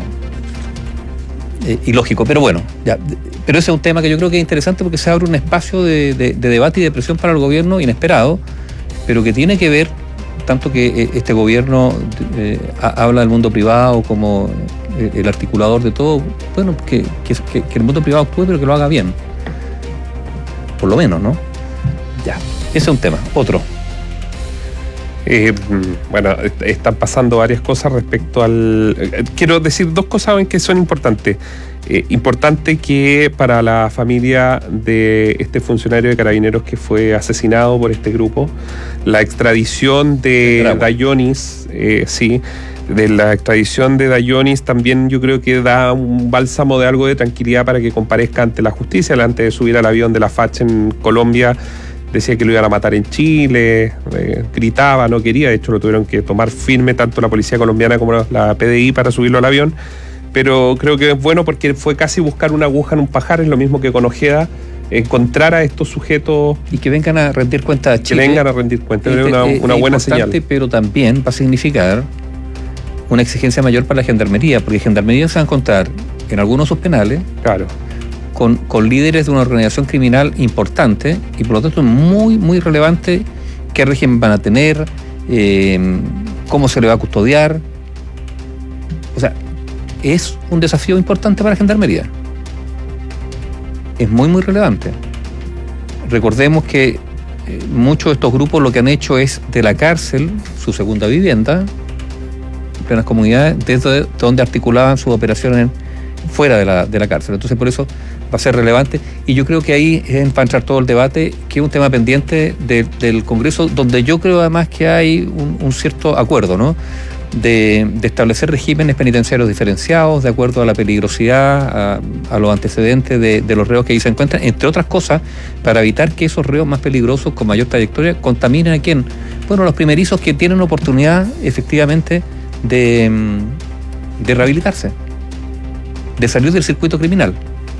eh, ilógico, pero bueno, ya, pero ese es un tema que yo creo que es interesante porque se abre un espacio de, de, de debate y de presión para el gobierno inesperado, pero que tiene que ver, tanto que eh, este gobierno eh, habla del mundo privado como eh, el articulador de todo, bueno, que, que, que el mundo privado actúe, pero que lo haga bien, por lo menos, ¿no? Ya, ese es un tema. Otro. Eh, bueno, están pasando varias cosas respecto al... Eh, quiero decir dos cosas en que son importantes. Eh, importante que para la familia de este funcionario de Carabineros que fue asesinado por este grupo, la extradición de Dayonis, eh, sí, de la extradición de Dayonis también yo creo que da un bálsamo de algo de tranquilidad para que comparezca ante la justicia. Antes de subir al avión de la F A C en Colombia, decía que lo iban a matar en Chile, eh, gritaba, no quería, de hecho lo tuvieron que tomar firme tanto la policía colombiana como la P D I para subirlo al avión, pero creo que es bueno porque fue casi buscar una aguja en un pajar, es lo mismo que con Ojeda, encontrar a estos sujetos... Y que vengan a rendir cuentas a Chile. Que vengan a rendir cuentas, es una, una buena señal. Pero también va a significar una exigencia mayor para la Gendarmería, porque Gendarmería se va a encontrar en algunos de sus penales... Claro. Con, con líderes de una organización criminal importante y por lo tanto es muy, muy relevante qué régimen van a tener, eh, cómo se le va a custodiar. O sea, es un desafío importante para la Gendarmería. Es muy, muy relevante. Recordemos que eh, muchos de estos grupos lo que han hecho es de la cárcel su segunda vivienda, en plenas comunidades, desde donde articulaban sus operaciones fuera de la, de la cárcel. Entonces, por eso va a ser relevante y yo creo que ahí es para entrar todo el debate, que es un tema pendiente de, del Congreso, donde yo creo además que hay un, un cierto acuerdo, ¿no? De, de establecer regímenes penitenciarios diferenciados de acuerdo a la peligrosidad, a, a los antecedentes de, de los reos que ahí se encuentran, entre otras cosas, para evitar que esos reos más peligrosos con mayor trayectoria contaminen a quién. Bueno, los primerizos que tienen oportunidad efectivamente de, de rehabilitarse, de salir del circuito criminal.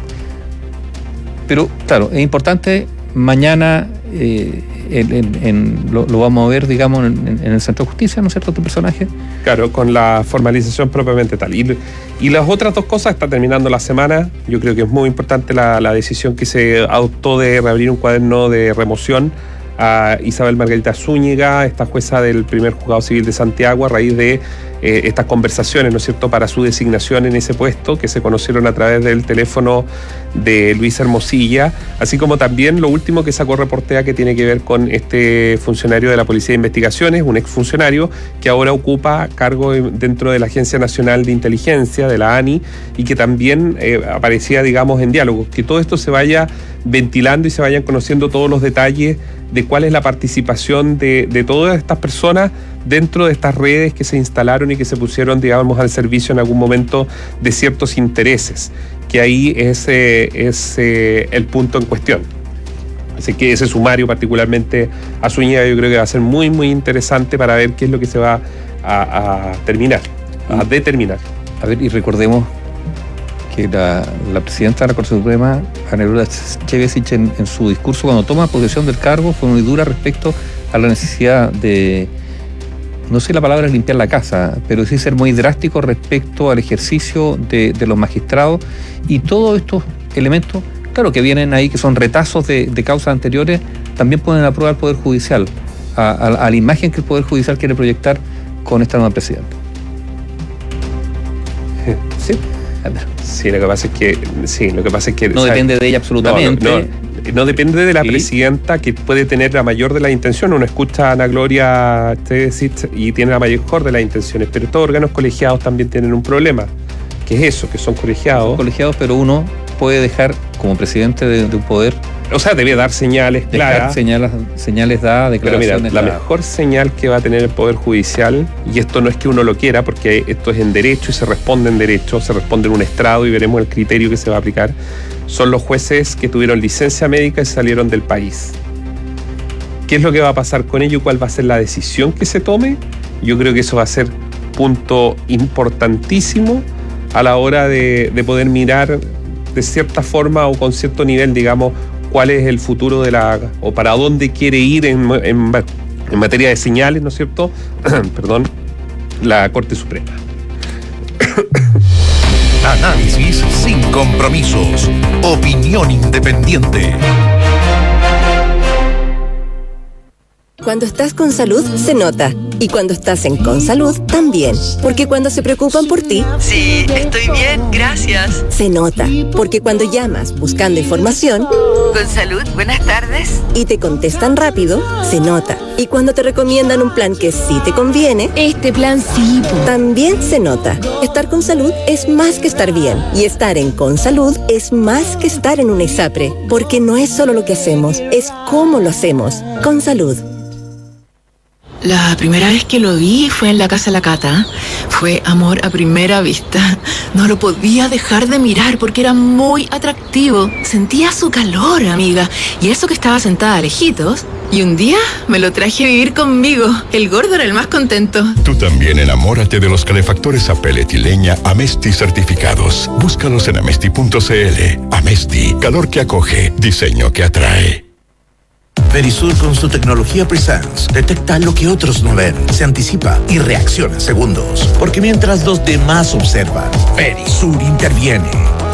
Pero, claro, es importante, mañana eh, en, en, en, lo, lo vamos a ver, digamos, en, en el Centro de Justicia, ¿no es cierto?, tu personaje. Claro, con la formalización propiamente tal. Y, y las otras dos cosas, está terminando la semana, yo creo que es muy importante la, la decisión que se adoptó de reabrir un cuaderno de remoción a Isabel Margarita Zúñiga, esta jueza del primer juzgado civil de Santiago, a raíz de eh, estas conversaciones, ¿no es cierto?, para su designación en ese puesto, que se conocieron a través del teléfono de Luis Hermosilla, así como también lo último que sacó Reportea, que tiene que ver con este funcionario de la Policía de Investigaciones, un exfuncionario que ahora ocupa cargo dentro de la Agencia Nacional de Inteligencia, de la A N I, y que también eh, aparecía, digamos, en diálogo. Que todo esto se vaya ventilando y se vayan conociendo todos los detalles de cuál es la participación de, de todas estas personas dentro de estas redes que se instalaron y que se pusieron, digamos, al servicio en algún momento de ciertos intereses, que ahí es, eh, es eh, el punto en cuestión. Así que ese sumario particularmente a Zúñiga yo creo que va a ser muy, muy interesante para ver qué es lo que se va a, a terminar, a determinar. A ver, y recordemos que la, la presidenta de la Corte Suprema, Ana Laura Chevesich, en, en su discurso cuando toma posesión del cargo, fue muy dura respecto a la necesidad de, no sé la palabra es limpiar la casa, pero sí ser muy drástico respecto al ejercicio de, de los magistrados, y todos estos elementos, claro que vienen ahí, que son retazos de, de causas anteriores, también pueden aprobar el Poder Judicial, a, a, a la imagen que el Poder Judicial quiere proyectar con esta nueva presidenta. Sí. Sí, lo que pasa es que sí, lo que pasa es que no ¿sabes? Depende de ella absolutamente, no, no, no. no depende de la ¿Sí? presidenta, que puede tener la mayor de las intenciones. Uno escucha a Ana Gloria Tesit y tiene la mayor de las intenciones, pero estos órganos colegiados también tienen un problema, que es eso, que son colegiados. Son colegiados, pero uno puede dejar, como presidente de, de un poder, o sea, debe dar señales claras. Señales, señales dadas, declaraciones. Pero mira, la dadas. Mejor señal que va a tener el Poder Judicial, y esto no es que uno lo quiera, porque esto es en derecho y se responde en derecho, se responde en un estrado y veremos el criterio que se va a aplicar, son los jueces que tuvieron licencia médica y salieron del país. ¿Qué es lo que va a pasar con ello? ¿Cuál va a ser la decisión que se tome? Yo creo que eso va a ser punto importantísimo a la hora de, de poder mirar de cierta forma o con cierto nivel, digamos, cuál es el futuro de la, o para dónde quiere ir en, en, en materia de señales, ¿no es cierto? Perdón, la Corte Suprema. Análisis sin compromisos. Opinión independiente. Cuando estás con salud, se nota. Y cuando estás en Consalud, también. Porque cuando se preocupan por ti... Sí, estoy bien, gracias. Se nota. Porque cuando llamas buscando información... Consalud, buenas tardes. Y te contestan rápido, se nota. Y cuando te recomiendan un plan que sí te conviene... Este plan sí. También se nota. Estar con salud es más que estar bien. Y estar en Consalud es más que estar en un ESAPRE. Porque no es solo lo que hacemos, es cómo lo hacemos. Consalud. La primera vez que lo vi fue en la casa de la Cata. Fue amor a primera vista. No lo podía dejar de mirar porque era muy atractivo. Sentía su calor, amiga. Y eso que estaba sentada lejitos. Y un día me lo traje a vivir conmigo. El gordo era el más contento. Tú también enamórate de los calefactores a pellet y leña Amesti certificados. Búscalos en amesti punto cl. Amesti, calor que acoge, diseño que atrae. Verisur con su tecnología Presence detecta lo que otros no ven, se anticipa y reacciona en segundos. Porque mientras los demás observan, Verisur interviene.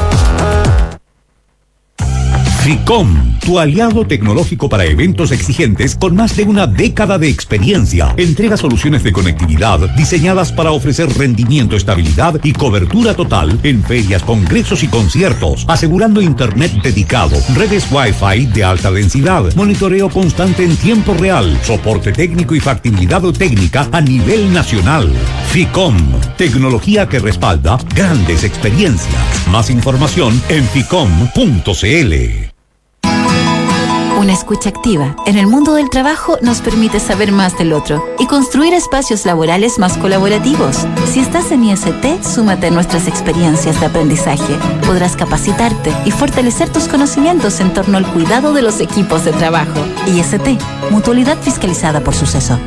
FICOM, tu aliado tecnológico para eventos exigentes con más de una década de experiencia. Entrega soluciones de conectividad diseñadas para ofrecer rendimiento, estabilidad y cobertura total en ferias, congresos y conciertos, asegurando internet dedicado, redes Wi-Fi de alta densidad, monitoreo constante en tiempo real, soporte técnico y factibilidad técnica a nivel nacional. FICOM, tecnología que respalda grandes experiencias. Más información en ficom punto cl. Una escucha activa en el mundo del trabajo nos permite saber más del otro y construir espacios laborales más colaborativos. Si estás en I S T, súmate a nuestras experiencias de aprendizaje. Podrás capacitarte y fortalecer tus conocimientos en torno al cuidado de los equipos de trabajo. I S T, mutualidad fiscalizada por Suceso.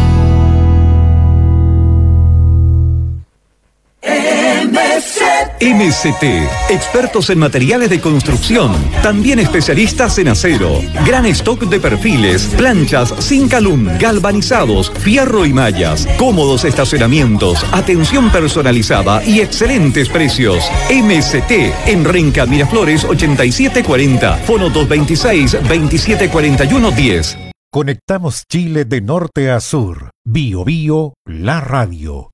M S T, expertos en materiales de construcción, también especialistas en acero, gran stock de perfiles, planchas, Zincalum, galvanizados, fierro y mallas, cómodos estacionamientos, atención personalizada y excelentes precios. M S T, en Renca Miraflores ochenta y siete cuarenta, fono dos veintiséis, veintisiete cuarenta y uno diez. Conectamos Chile de norte a sur. Bio Bio, la radio.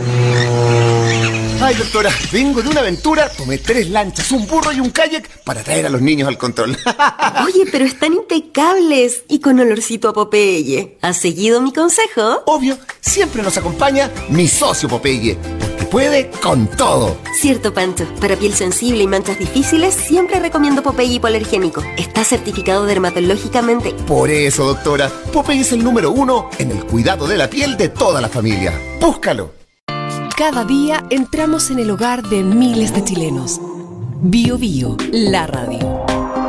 Ay, doctora, vengo de una aventura, tomé tres lanchas, un burro y un kayak para traer a los niños al control. Oye, pero están impecables y con olorcito a Popeye. ¿Has seguido mi consejo? Obvio, siempre nos acompaña mi socio Popeye, porque puede con todo. Cierto, Pancho. Para piel sensible y manchas difíciles, siempre recomiendo Popeye hipoalergénico. Está certificado dermatológicamente. Por eso, doctora, Popeye es el número uno en el cuidado de la piel de toda la familia. Búscalo. Cada día entramos en el hogar de miles de chilenos. Bio Bio, la radio.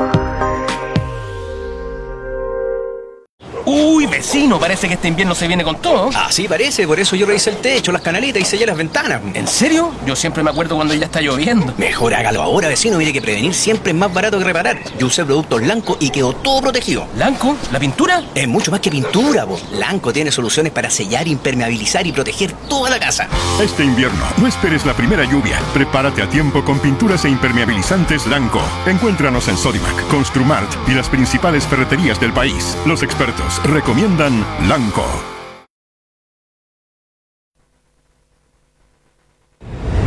Uy, vecino, parece que este invierno se viene con todo. Ah, sí, parece, por eso yo revisé el techo, las canalitas y sellé las ventanas. ¿En serio? Yo siempre me acuerdo cuando ya está lloviendo. Mejor hágalo ahora, vecino, mire que prevenir siempre es más barato que reparar. Yo usé productos Lanco y quedó todo protegido. ¿Lanco? ¿La pintura? Es mucho más que pintura, vos. Lanco tiene soluciones para sellar, impermeabilizar y proteger toda la casa. Este invierno, no esperes la primera lluvia. Prepárate a tiempo con pinturas e impermeabilizantes Lanco. Encuéntranos en Sodimac, Construmart y las principales ferreterías del país. Los expertos recomiendan Lanco.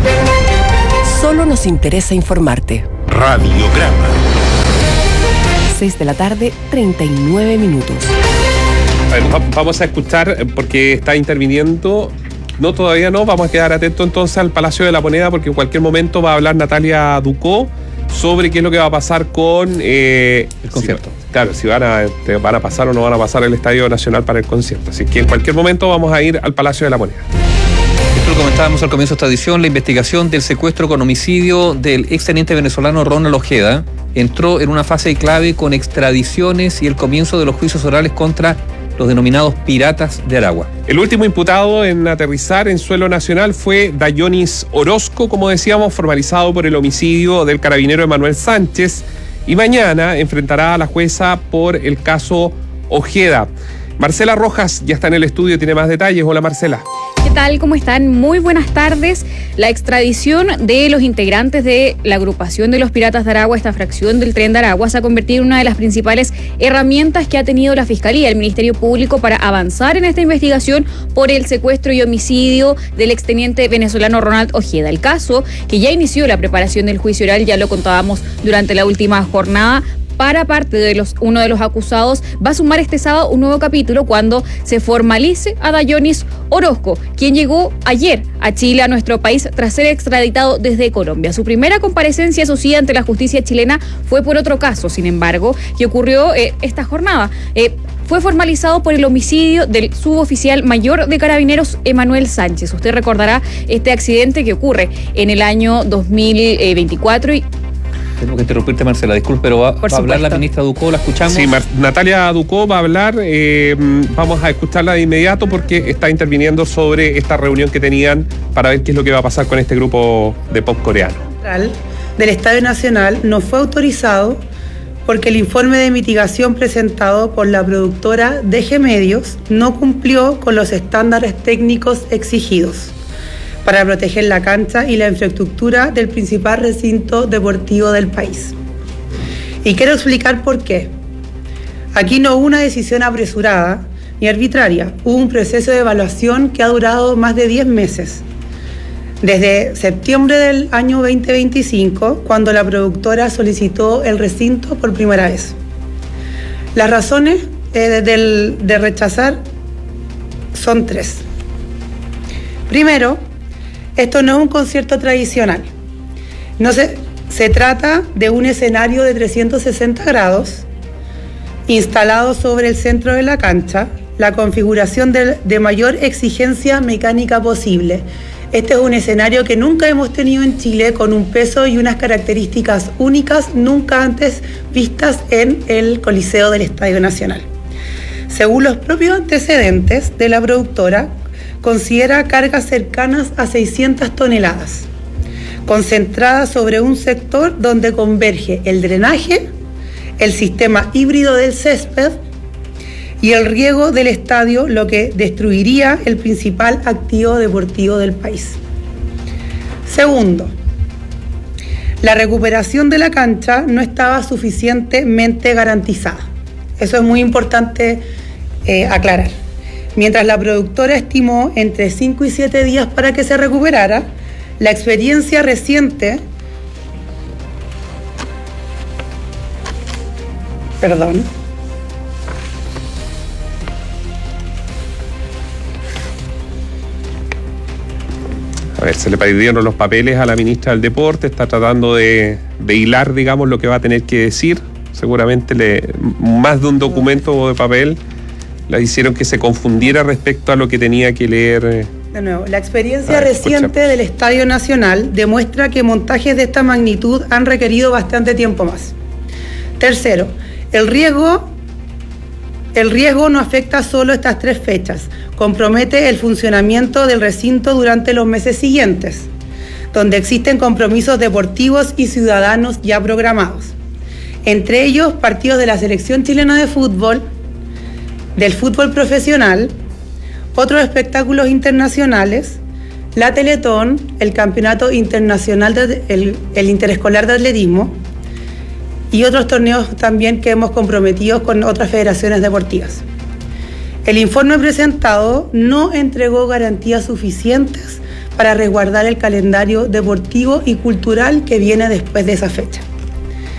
Solo nos interesa informarte. Radiograma. seis de la tarde, treinta y nueve minutos. A ver, vamos a escuchar, porque está interviniendo. No, todavía no. Vamos a quedar atentos entonces al Palacio de la Moneda, porque en cualquier momento va a hablar Natalia Ducó sobre qué es lo que va a pasar con eh, el concierto. Si, claro, si van a, van a pasar o no van a pasar el Estadio Nacional para el concierto. Así que en cualquier momento vamos a ir al Palacio de la Moneda. Esto lo comentábamos al comienzo de esta edición. La investigación del secuestro con homicidio del exteniente venezolano Ronald Ojeda entró en una fase clave con extradiciones y el comienzo de los juicios orales contra los denominados piratas de Aragua. El último imputado en aterrizar en suelo nacional fue Dayonis Orozco, como decíamos, formalizado por el homicidio del carabinero Emanuel Sánchez, y mañana enfrentará a la jueza por el caso Ojeda. Marcela Rojas ya está en el estudio, tiene más detalles. Hola, Marcela. ¿Qué tal? ¿Cómo están? Muy buenas tardes. La extradición de los integrantes de la agrupación de los Piratas de Aragua, esta fracción del Tren de Aragua, se ha convertido en una de las principales herramientas que ha tenido la Fiscalía, el Ministerio Público, para avanzar en esta investigación por el secuestro y homicidio del exteniente venezolano Ronald Ojeda. El caso, que ya inició la preparación del juicio oral, ya lo contábamos durante la última jornada, para parte de los uno de los acusados, va a sumar este sábado un nuevo capítulo cuando se formalice a Dayonis Orozco, quien llegó ayer a Chile, a nuestro país, tras ser extraditado desde Colombia. Su primera comparecencia, eso sí, ante la justicia chilena fue por otro caso, sin embargo, que ocurrió eh, esta jornada. Eh, fue formalizado por el homicidio del suboficial mayor de Carabineros, Emanuel Sánchez. Usted recordará este accidente que ocurre en el año dos mil veinticuatro y Tengo que interrumpirte, Marcela, disculpe, pero va, va a hablar la ministra Ducó, ¿la escuchamos? Sí, Mar- Natalia Ducó va a hablar, eh, vamos a escucharla de inmediato porque está interviniendo sobre esta reunión que tenían para ver qué es lo que va a pasar con este grupo de pop coreano. Del Estadio Nacional no fue autorizado porque el informe de mitigación presentado por la productora D G Medios no cumplió con los estándares técnicos exigidos para proteger la cancha y la infraestructura del principal recinto deportivo del país. Y quiero explicar por qué. Aquí no hubo una decisión apresurada ni arbitraria, hubo un proceso de evaluación que ha durado más de diez meses. Desde septiembre del año veinte veinticinco, cuando la productora solicitó el recinto por primera vez. Las razones eh, del, de rechazar son tres. Primero, esto no es un concierto tradicional. No se, se trata de un escenario de trescientos sesenta grados instalado sobre el centro de la cancha, la configuración de, de mayor exigencia mecánica posible. Este es un escenario que nunca hemos tenido en Chile, con un peso y unas características únicas nunca antes vistas en el Coliseo del Estadio Nacional. Según los propios antecedentes de la productora, considera cargas cercanas a seiscientas toneladas, concentradas sobre un sector donde converge el drenaje, el sistema híbrido del césped y el riego del estadio, lo que destruiría el principal activo deportivo del país. Segundo, la recuperación de la cancha no estaba suficientemente garantizada. Eso es muy importante eh, aclarar. Mientras la productora estimó entre cinco y siete días para que se recuperara, la experiencia reciente, perdón, A ver, se le pidieron los papeles a la ministra del Deporte, está tratando de, de hilar, digamos, lo que va a tener que decir. Seguramente le, más de un documento de papel la hicieron que se confundiera respecto a lo que tenía que leer. De nuevo, la experiencia ver, reciente escucha. del Estadio Nacional demuestra que montajes de esta magnitud han requerido bastante tiempo más. Tercero, el riesgo, el riesgo no afecta solo estas tres fechas, compromete el funcionamiento del recinto durante los meses siguientes, donde existen compromisos deportivos y ciudadanos ya programados. Entre ellos, partidos de la Selección Chilena de Fútbol, del fútbol profesional, otros espectáculos internacionales, la Teletón, el Campeonato Internacional, de, el, el Interescolar de Atletismo y otros torneos también que hemos comprometido con otras federaciones deportivas. El informe presentado no entregó garantías suficientes para resguardar el calendario deportivo y cultural que viene después de esa fecha.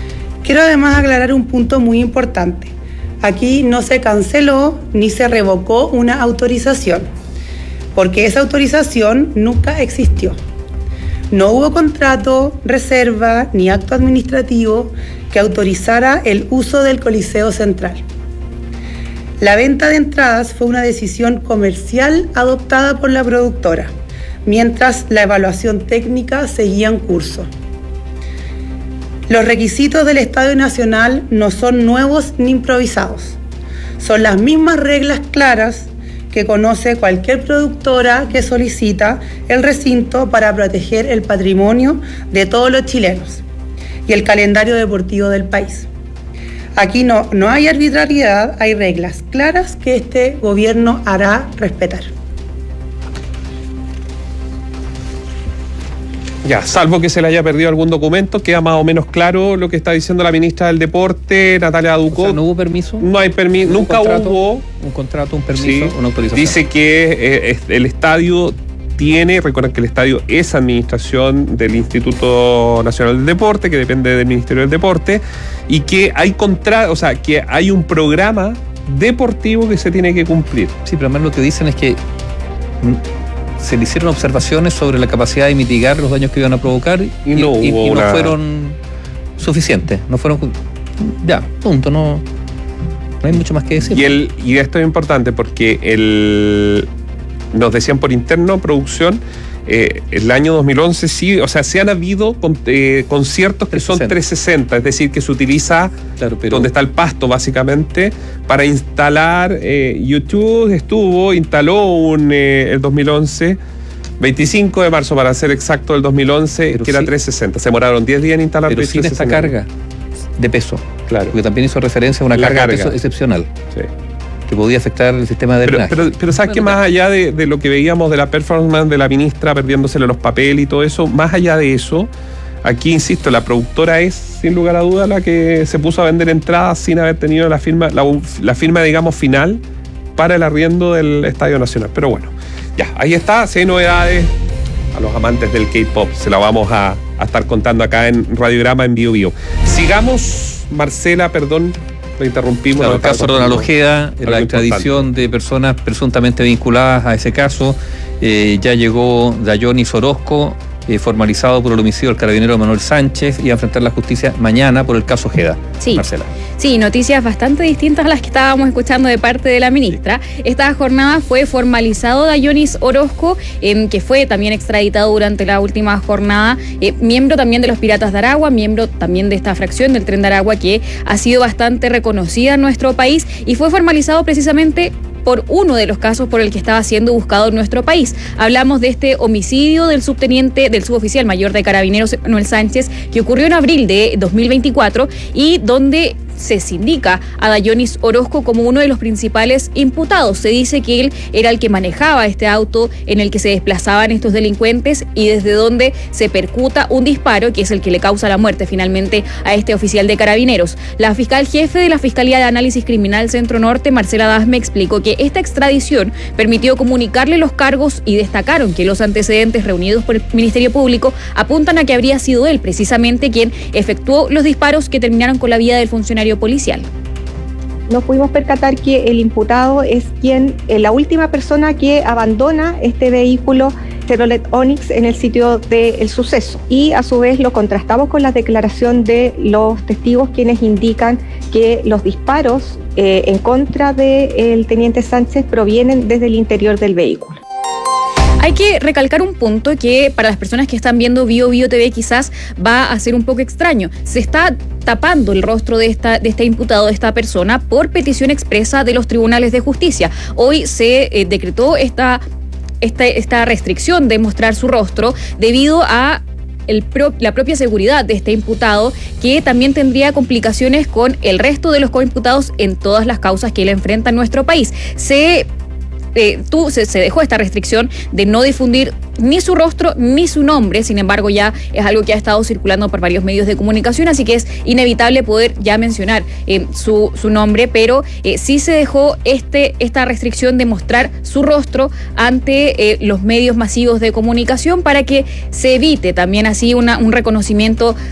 Quiero además aclarar un punto muy importante. Aquí no se canceló ni se revocó una autorización, porque esa autorización nunca existió. No hubo contrato, reserva ni acto administrativo que autorizara el uso del Coliseo Central. La venta de entradas fue una decisión comercial adoptada por la productora, mientras la evaluación técnica seguía en curso. Los requisitos del Estadio Nacional no son nuevos ni improvisados. Son las mismas reglas claras que conoce cualquier productora que solicita el recinto para proteger el patrimonio de todos los chilenos y el calendario deportivo del país. Aquí no, no hay arbitrariedad, hay reglas claras que este gobierno hará respetar. Ya, salvo que se le haya perdido algún documento, queda más o menos claro lo que está diciendo la ministra del Deporte, Natalia Ducó. O sea, ¿no hubo permiso? No hay permiso, nunca contrato, hubo. Un contrato, un permiso, Sí, una autorización. dice que eh, el estadio tiene, recuerden que el estadio es administración del Instituto Nacional del Deporte, que depende del Ministerio del Deporte, y que hay contra, o sea, que hay un programa deportivo que se tiene que cumplir. Sí, pero además lo que dicen es que se le hicieron observaciones sobre la capacidad de mitigar los daños que iban a provocar y, y no, y, hubo y no una... fueron suficientes, no fueron... Ya, punto, no, no hay mucho más que decir. Y, el, y esto es importante porque el, nos decían por interno, producción, eh, el año dos mil once sí, o sea, se han habido con, eh, conciertos que son trescientos sesenta, es decir, que se utiliza claro, pero... donde está el pasto básicamente para instalar. eh, YouTube estuvo, instaló un eh, el dos mil once, veinticinco de marzo para ser exacto del dos mil once, pero que era sí, trescientos sesenta, se demoraron diez días en instalar. Pero sin esta carga de peso, claro, porque también hizo referencia a una carga, carga de peso excepcional. Sí. Que podía afectar el sistema de drenaje. Pero, pero, pero sabes bueno, que más allá de, de lo que veíamos de la performance de la ministra perdiéndosele los papeles y todo eso, más allá de eso, aquí insisto, la productora es sin lugar a duda la que se puso a vender entradas sin haber tenido la firma, la, la firma digamos final para el arriendo del Estadio Nacional. Pero bueno, ya, ahí está, si hay novedades a los amantes del K-pop, se la vamos a, a estar contando acá en Radiograma en Bio Bio. Sigamos, Marcela, perdón. Lo interrumpimos. Claro, el caso de Ronald Ojeda, la extradición de personas presuntamente vinculadas a ese caso. Eh, ya llegó Dayonis Orozco, eh, formalizado por el homicidio del carabinero Manuel Sánchez, y a enfrentar la justicia mañana por el caso Ojeda. Sí. Marcela. Sí, noticias bastante distintas a las que estábamos escuchando de parte de la ministra. Esta jornada fue formalizado Dayonis Orozco, eh, que fue también extraditado durante la última jornada, eh, miembro también de los Piratas de Aragua, miembro también de esta fracción del Tren de Aragua que ha sido bastante reconocida en nuestro país, y fue formalizado precisamente por uno de los casos por el que estaba siendo buscado en nuestro país. Hablamos de este homicidio del subteniente, del suboficial mayor de Carabineros, Manuel Sánchez, que ocurrió en abril de dos mil veinticuatro y donde se sindica a Dayonis Orozco como uno de los principales imputados. Se dice que él era el que manejaba este auto en el que se desplazaban estos delincuentes y desde donde se percuta un disparo que es el que le causa la muerte finalmente a este oficial de Carabineros. La fiscal jefe de la Fiscalía de Análisis Criminal Centro Norte, Marcela Dasme, explicó que esta extradición permitió comunicarle los cargos y destacaron que los antecedentes reunidos por el Ministerio Público apuntan a que habría sido él precisamente quien efectuó los disparos que terminaron con la vida del funcionario policial. Nos pudimos percatar que el imputado es quien, eh, la última persona que abandona este vehículo Chevrolet Onix en el sitio del suceso, y a su vez lo contrastamos con la declaración de los testigos quienes indican que los disparos eh, en contra del teniente Sánchez provienen desde el interior del vehículo. Hay que recalcar un punto que para las personas que están viendo Bio Bio T V quizás va a ser un poco extraño. Se está tapando el rostro de, esta, de este imputado, de esta persona, por petición expresa de los tribunales de justicia. Hoy se eh, decretó esta, esta, esta restricción de mostrar su rostro debido a El pro, la propia seguridad de este imputado, que también tendría complicaciones con el resto de los coimputados en todas las causas que él enfrenta en nuestro país. Se Eh, tú, se, se dejó esta restricción de no difundir ni su rostro ni su nombre. Sin embargo, ya es algo que ha estado circulando por varios medios de comunicación, así que es inevitable poder ya mencionar eh, su, su nombre, pero eh, sí se dejó este, esta restricción de mostrar su rostro ante eh, los medios masivos de comunicación para que se evite también así una, un reconocimiento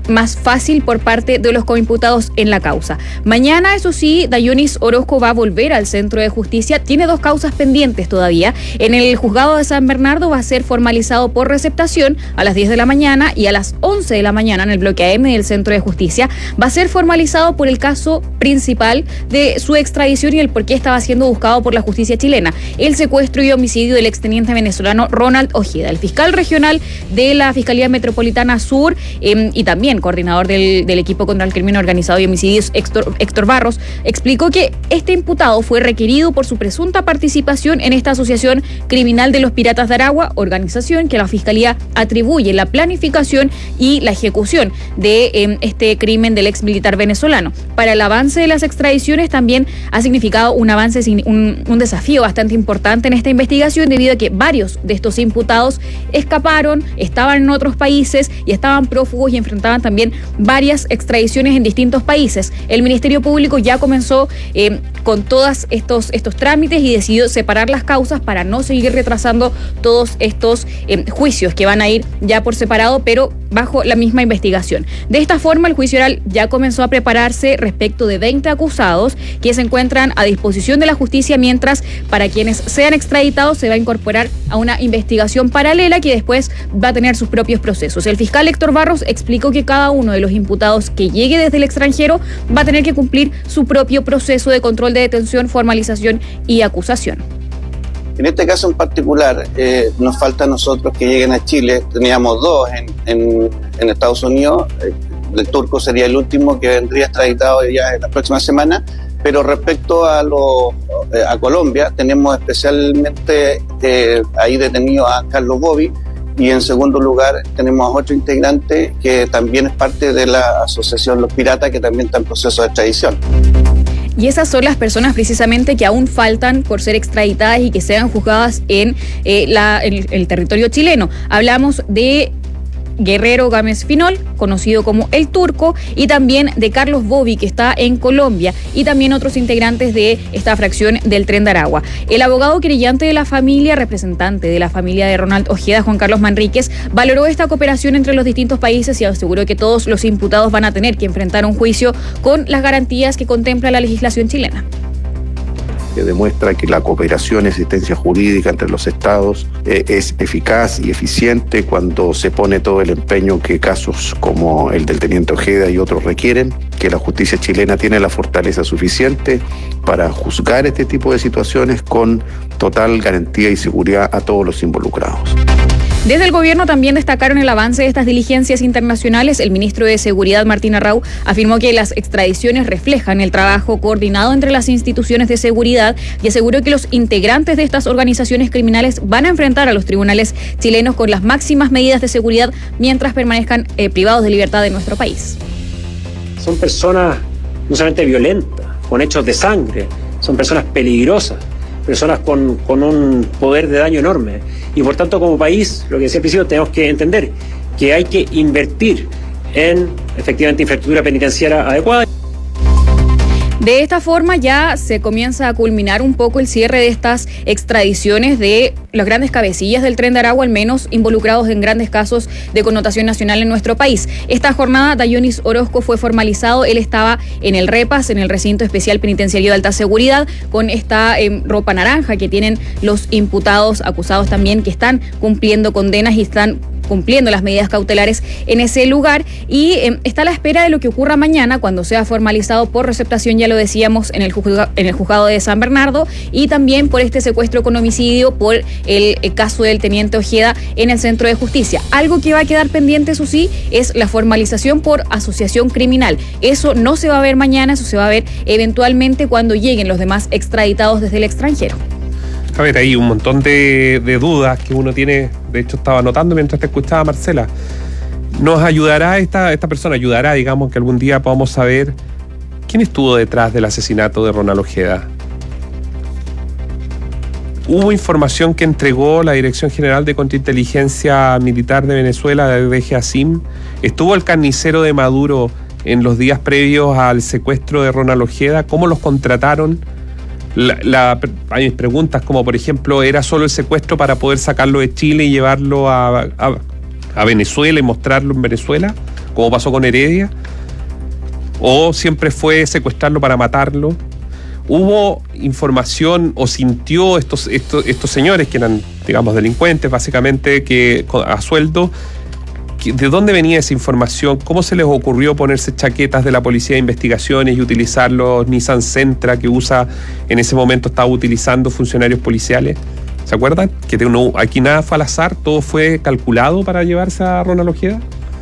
más fácil por parte de los coimputados en la causa. Mañana, eso sí, Dayonis Orozco va a volver al Centro de Justicia. Tiene dos causas pendientes todavía. En el juzgado de San Bernardo va a ser formalizado por receptación a las diez de la mañana y a las once de la mañana en el bloque A M del Centro de Justicia va a ser formalizado por el caso principal de su extradición y el por qué estaba siendo buscado por la justicia chilena, el secuestro y homicidio del exteniente venezolano Ronald Ojeda. El fiscal regional de la Fiscalía Metropolitana Sur eh, y también coordinador del, del equipo contra el crimen organizado y homicidios, Héctor, Héctor Barros, explicó que este imputado fue requerido por su presunta participación en esta asociación criminal de los Piratas de Aragua, organización que la Fiscalía atribuye la planificación y la ejecución de eh, este crimen del ex militar venezolano. Para el avance de las extradiciones también ha significado un avance, un, un desafío bastante importante en esta investigación debido a que varios de estos imputados escaparon, estaban en otros países y estaban prófugos y enfrentaban también varias extradiciones en distintos países. El Ministerio Público ya comenzó eh, con todos estos, estos trámites y decidió separar las causas para no seguir retrasando todos estos eh, juicios que van a ir ya por separado, pero bajo la misma investigación. De esta forma, el juicio oral ya comenzó a prepararse respecto de veinte acusados que se encuentran a disposición de la justicia, mientras para quienes sean extraditados se va a incorporar a una investigación paralela que después va a tener sus propios procesos. El fiscal Héctor Barros explicó que cada uno de los imputados que llegue desde el extranjero va a tener que cumplir su propio proceso de control de detención, formalización y acusación. En este caso en particular, eh, nos falta a nosotros que lleguen a Chile. Teníamos dos en, en, en Estados Unidos. El turco sería el último que vendría extraditado ya en la próxima semana. Pero respecto a, lo, eh, a Colombia, tenemos especialmente eh, ahí detenido a Carlos Bobby. Y en segundo lugar tenemos a otro integrante que también es parte de la asociación Los Piratas, que también está en proceso de extradición. Y esas son las personas precisamente que aún faltan por ser extraditadas y que sean juzgadas en, eh, la, en el, el territorio chileno. Hablamos de Guerrero Gámez Finol, conocido como El Turco, y también de Carlos Bobby, que está en Colombia, y también otros integrantes de esta fracción del Tren de Aragua. El abogado querellante de la familia, representante de la familia de Ronald Ojeda, Juan Carlos Manríquez, valoró esta cooperación entre los distintos países y aseguró que todos los imputados van a tener que enfrentar un juicio con las garantías que contempla la legislación chilena. Que demuestra que la cooperación y asistencia jurídica entre los estados eh, es eficaz y eficiente cuando se pone todo el empeño que casos como el del teniente Ojeda y otros requieren, que la justicia chilena tiene la fortaleza suficiente para juzgar este tipo de situaciones con total garantía y seguridad a todos los involucrados. Desde el gobierno también destacaron el avance de estas diligencias internacionales. El ministro de Seguridad, Martín Arrau, afirmó que las extradiciones reflejan el trabajo coordinado entre las instituciones de seguridad y aseguró que los integrantes de estas organizaciones criminales van a enfrentar a los tribunales chilenos con las máximas medidas de seguridad mientras permanezcan eh, privados de libertad en nuestro país. Son personas no solamente violentas, con hechos de sangre, son personas peligrosas, personas con, con un poder de daño enorme. Y por tanto, como país, lo que decía al principio, tenemos que entender que hay que invertir en, efectivamente, infraestructura penitenciaria adecuada. De esta forma ya se comienza a culminar un poco el cierre de estas extradiciones de las grandes cabecillas del Tren de Aragua, al menos involucrados en grandes casos de connotación nacional en nuestro país. Esta jornada, Dayonis Orozco fue formalizado. Él estaba en el REPAS, en el Recinto Especial Penitenciario de Alta Seguridad, con esta eh, ropa naranja que tienen los imputados, acusados también, que están cumpliendo condenas y están cumpliendo las medidas cautelares en ese lugar, y eh, está a la espera de lo que ocurra mañana cuando sea formalizado por receptación, ya lo decíamos, en el, juzga, en el juzgado de San Bernardo, y también por este secuestro con homicidio por el, el caso del teniente Ojeda en el Centro de Justicia. Algo que va a quedar pendiente, eso sí, es la formalización por asociación criminal. Eso no se va a ver mañana, eso se va a ver eventualmente cuando lleguen los demás extraditados desde el extranjero. A ver, hay un montón de, de dudas que uno tiene. De hecho, estaba anotando mientras te escuchaba, Marcela. ¿Nos ayudará esta, esta persona, ayudará, digamos, que algún día podamos saber quién estuvo detrás del asesinato de Ronald Ojeda? Hubo información que entregó la Dirección General de Contrainteligencia Militar de Venezuela, de D G A S I M. ¿Estuvo el carnicero de Maduro en los días previos al secuestro de Ronald Ojeda? ¿Cómo los contrataron? La, la, hay preguntas como, por ejemplo, ¿era solo el secuestro para poder sacarlo de Chile y llevarlo a, a, a Venezuela y mostrarlo en Venezuela? como pasó con Heredia? ¿O siempre fue secuestrarlo para matarlo? ¿Hubo información o sintió estos, estos, estos señores que eran, digamos, delincuentes, básicamente, que a sueldo? ¿De dónde venía esa información? ¿Cómo se les ocurrió ponerse chaquetas de la Policía de Investigaciones y utilizar los Nissan Sentra que usa, en ese momento estaba utilizando funcionarios policiales? ¿Se acuerdan? Que no, aquí nada fue al azar, todo fue calculado para llevarse a Ronald Ojeda.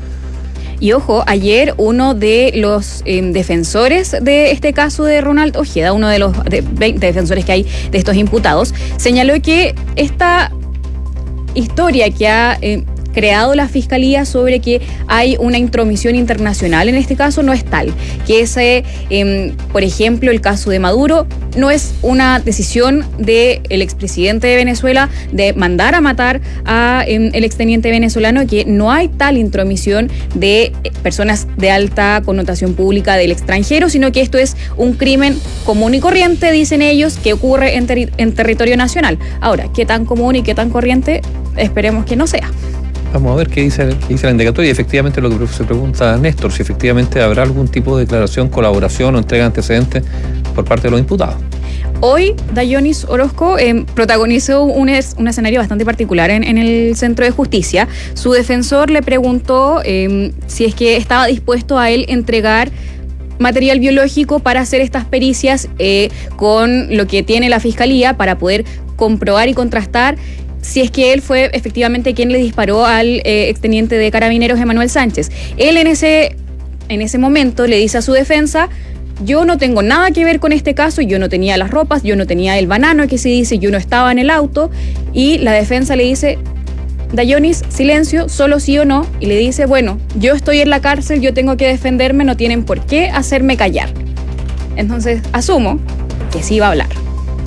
Y ojo, ayer uno de los eh, defensores de este caso de Ronald Ojeda, uno de los de veinte defensores que hay de estos imputados, señaló que esta historia que ha eh, creado la Fiscalía sobre que hay una intromisión internacional en este caso no es tal, que ese, eh, por ejemplo, el caso de Maduro no es una decisión del expresidente de Venezuela de mandar a matar a eh, el exteniente venezolano, que no hay tal intromisión de personas de alta connotación pública del extranjero, sino que esto es un crimen común y corriente, dicen ellos, que ocurre en, ter- en territorio nacional. Ahora, ¿qué tan común y qué tan corriente? Esperemos que no sea. Vamos a ver qué dice, qué dice la indagatoria y efectivamente lo que se pregunta Néstor, si efectivamente habrá algún tipo de declaración, colaboración o entrega de antecedentes por parte de los imputados. Hoy, Dayonis Orozco eh, protagonizó un, es, un escenario bastante particular en, en el Centro de Justicia. Su defensor le preguntó eh, si es que estaba dispuesto a él entregar material biológico para hacer estas pericias eh, con lo que tiene la Fiscalía para poder comprobar y contrastar si es que él fue efectivamente quien le disparó al eh, exteniente de Carabineros Emanuel Sánchez. Él en ese, en ese momento le dice a su defensa: yo no tengo nada que ver con este caso, yo no tenía las ropas, yo no tenía el banano que se dice, yo no estaba en el auto. Y la defensa le dice: Dayonis, silencio, solo sí o no. Y le dice: bueno, yo estoy en la cárcel, yo tengo que defenderme, no tienen por qué hacerme callar. Entonces asumo que sí va a hablar.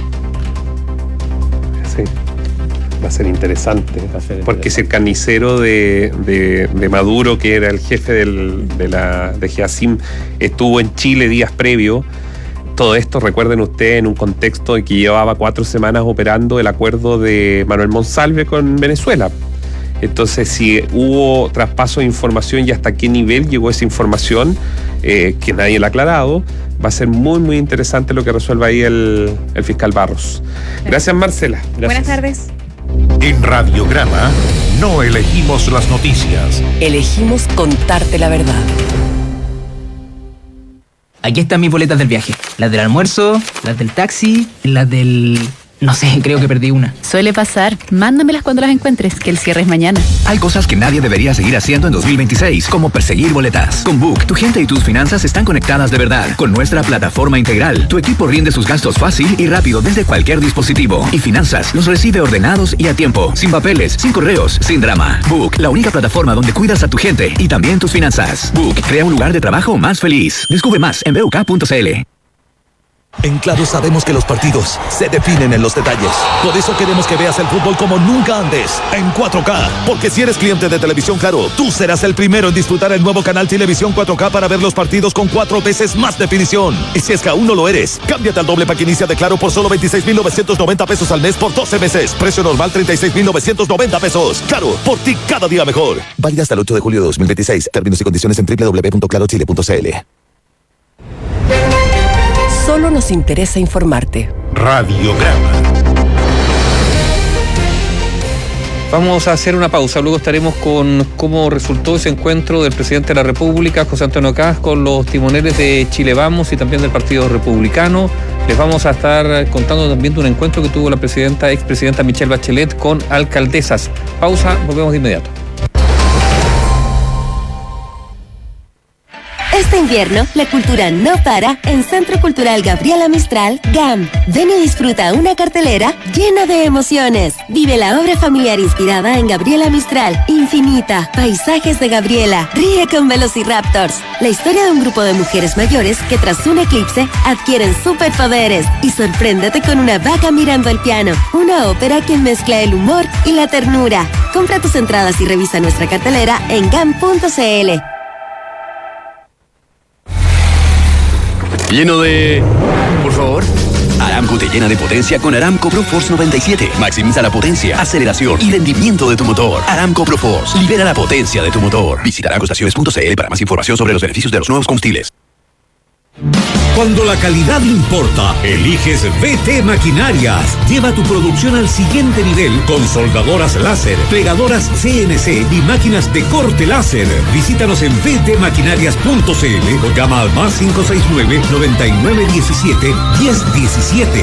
Sí. Va a ser interesante, va a ser porque si el carnicero de, de, de Maduro, que era el jefe del, de la de Geasim, estuvo en Chile días previos, todo esto, recuerden ustedes, en un contexto en que llevaba cuatro semanas operando el acuerdo de Manuel Monsalve con Venezuela. Entonces, si hubo traspaso de información y hasta qué nivel llegó esa información, eh, que nadie la ha aclarado, va a ser muy, muy interesante lo que resuelva ahí el, el fiscal Barros. Gracias, Marcela. Gracias. Buenas tardes. En Radiograma no elegimos las noticias. Elegimos contarte la verdad. Aquí están mis boletas del viaje. Las del almuerzo, las del taxi, las del... No sé, creo que perdí una. Suele pasar. Mándamelas cuando las encuentres, que el cierre es mañana. Hay cosas que nadie debería seguir haciendo en dos mil veintiséis, como perseguir boletas. Con Book, tu gente y tus finanzas están conectadas de verdad. Con nuestra plataforma integral, tu equipo rinde sus gastos fácil y rápido desde cualquier dispositivo. Y finanzas los recibe ordenados y a tiempo. Sin papeles, sin correos, sin drama. Book, la única plataforma donde cuidas a tu gente y también tus finanzas. Book, crea un lugar de trabajo más feliz. Descubre más en b u k punto c l. En Claro sabemos que los partidos se definen en los detalles. Por eso queremos que veas el fútbol como nunca antes, en cuatro K. Porque si eres cliente de Televisión Claro, tú serás el primero en disfrutar el nuevo canal Televisión cuatro K para ver los partidos con cuatro veces más definición. Y si es que aún no lo eres, cámbiate al doble pack inicia de Claro por solo veintiséis mil novecientos noventa pesos al mes por doce meses. Precio normal treinta y seis mil novecientos noventa pesos. Claro, por ti cada día mejor. Válida hasta el ocho de julio de dos mil veintiséis. Términos y condiciones en doble u doble u doble u punto claro chile punto c l. Solo nos interesa informarte. Radiograma. Vamos a hacer una pausa, luego estaremos con cómo resultó ese encuentro del presidente de la República, José Antonio Kast, con los timoneles de Chile Vamos y también del Partido Republicano. Les vamos a estar contando también de un encuentro que tuvo la presidenta, expresidenta Michelle Bachelet con alcaldesas. Pausa, volvemos de inmediato. Este invierno, la cultura no para en Centro Cultural Gabriela Mistral, G A M. Ven y disfruta una cartelera llena de emociones. Vive la obra familiar inspirada en Gabriela Mistral, Infinita, Paisajes de Gabriela, Ríe con Velociraptors. La historia de un grupo de mujeres mayores que tras un eclipse adquieren superpoderes. Y sorpréndete con una vaca mirando el piano, una ópera que mezcla el humor y la ternura. Compra tus entradas y revisa nuestra cartelera en gam punto c l. Lleno de... Por favor. Aramco te llena de potencia con Aramco ProForce noventa y siete. Maximiza la potencia, aceleración y rendimiento de tu motor. Aramco ProForce. Libera la potencia de tu motor. Visita aramco estaciones punto c l para más información sobre los beneficios de los nuevos combustibles. Cuando la calidad importa, eliges V T Maquinarias. Lleva tu producción al siguiente nivel con soldadoras láser, pegadoras C N C y máquinas de corte láser. Visítanos en v t maquinarias punto c l o llama al más cinco seis nueve, noventa y nueve diecisiete, diez diecisiete.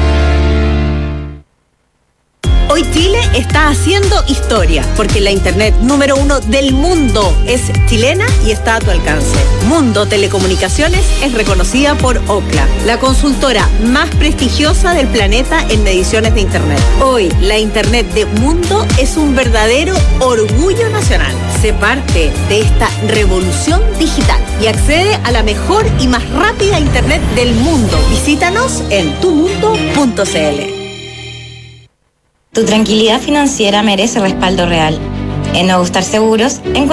Hoy Chile está haciendo historia, porque la internet número uno del mundo es chilena y está a tu alcance. Mundo Telecomunicaciones es reconocida por Ookla, la consultora más prestigiosa del planeta en mediciones de internet. Hoy, la internet de Mundo es un verdadero orgullo nacional. Sé parte de esta revolución digital y accede a la mejor y más rápida internet del mundo. Visítanos en tu mundo punto c l. Tu tranquilidad financiera merece respaldo real. En Nuevo Star Seguros, encuentra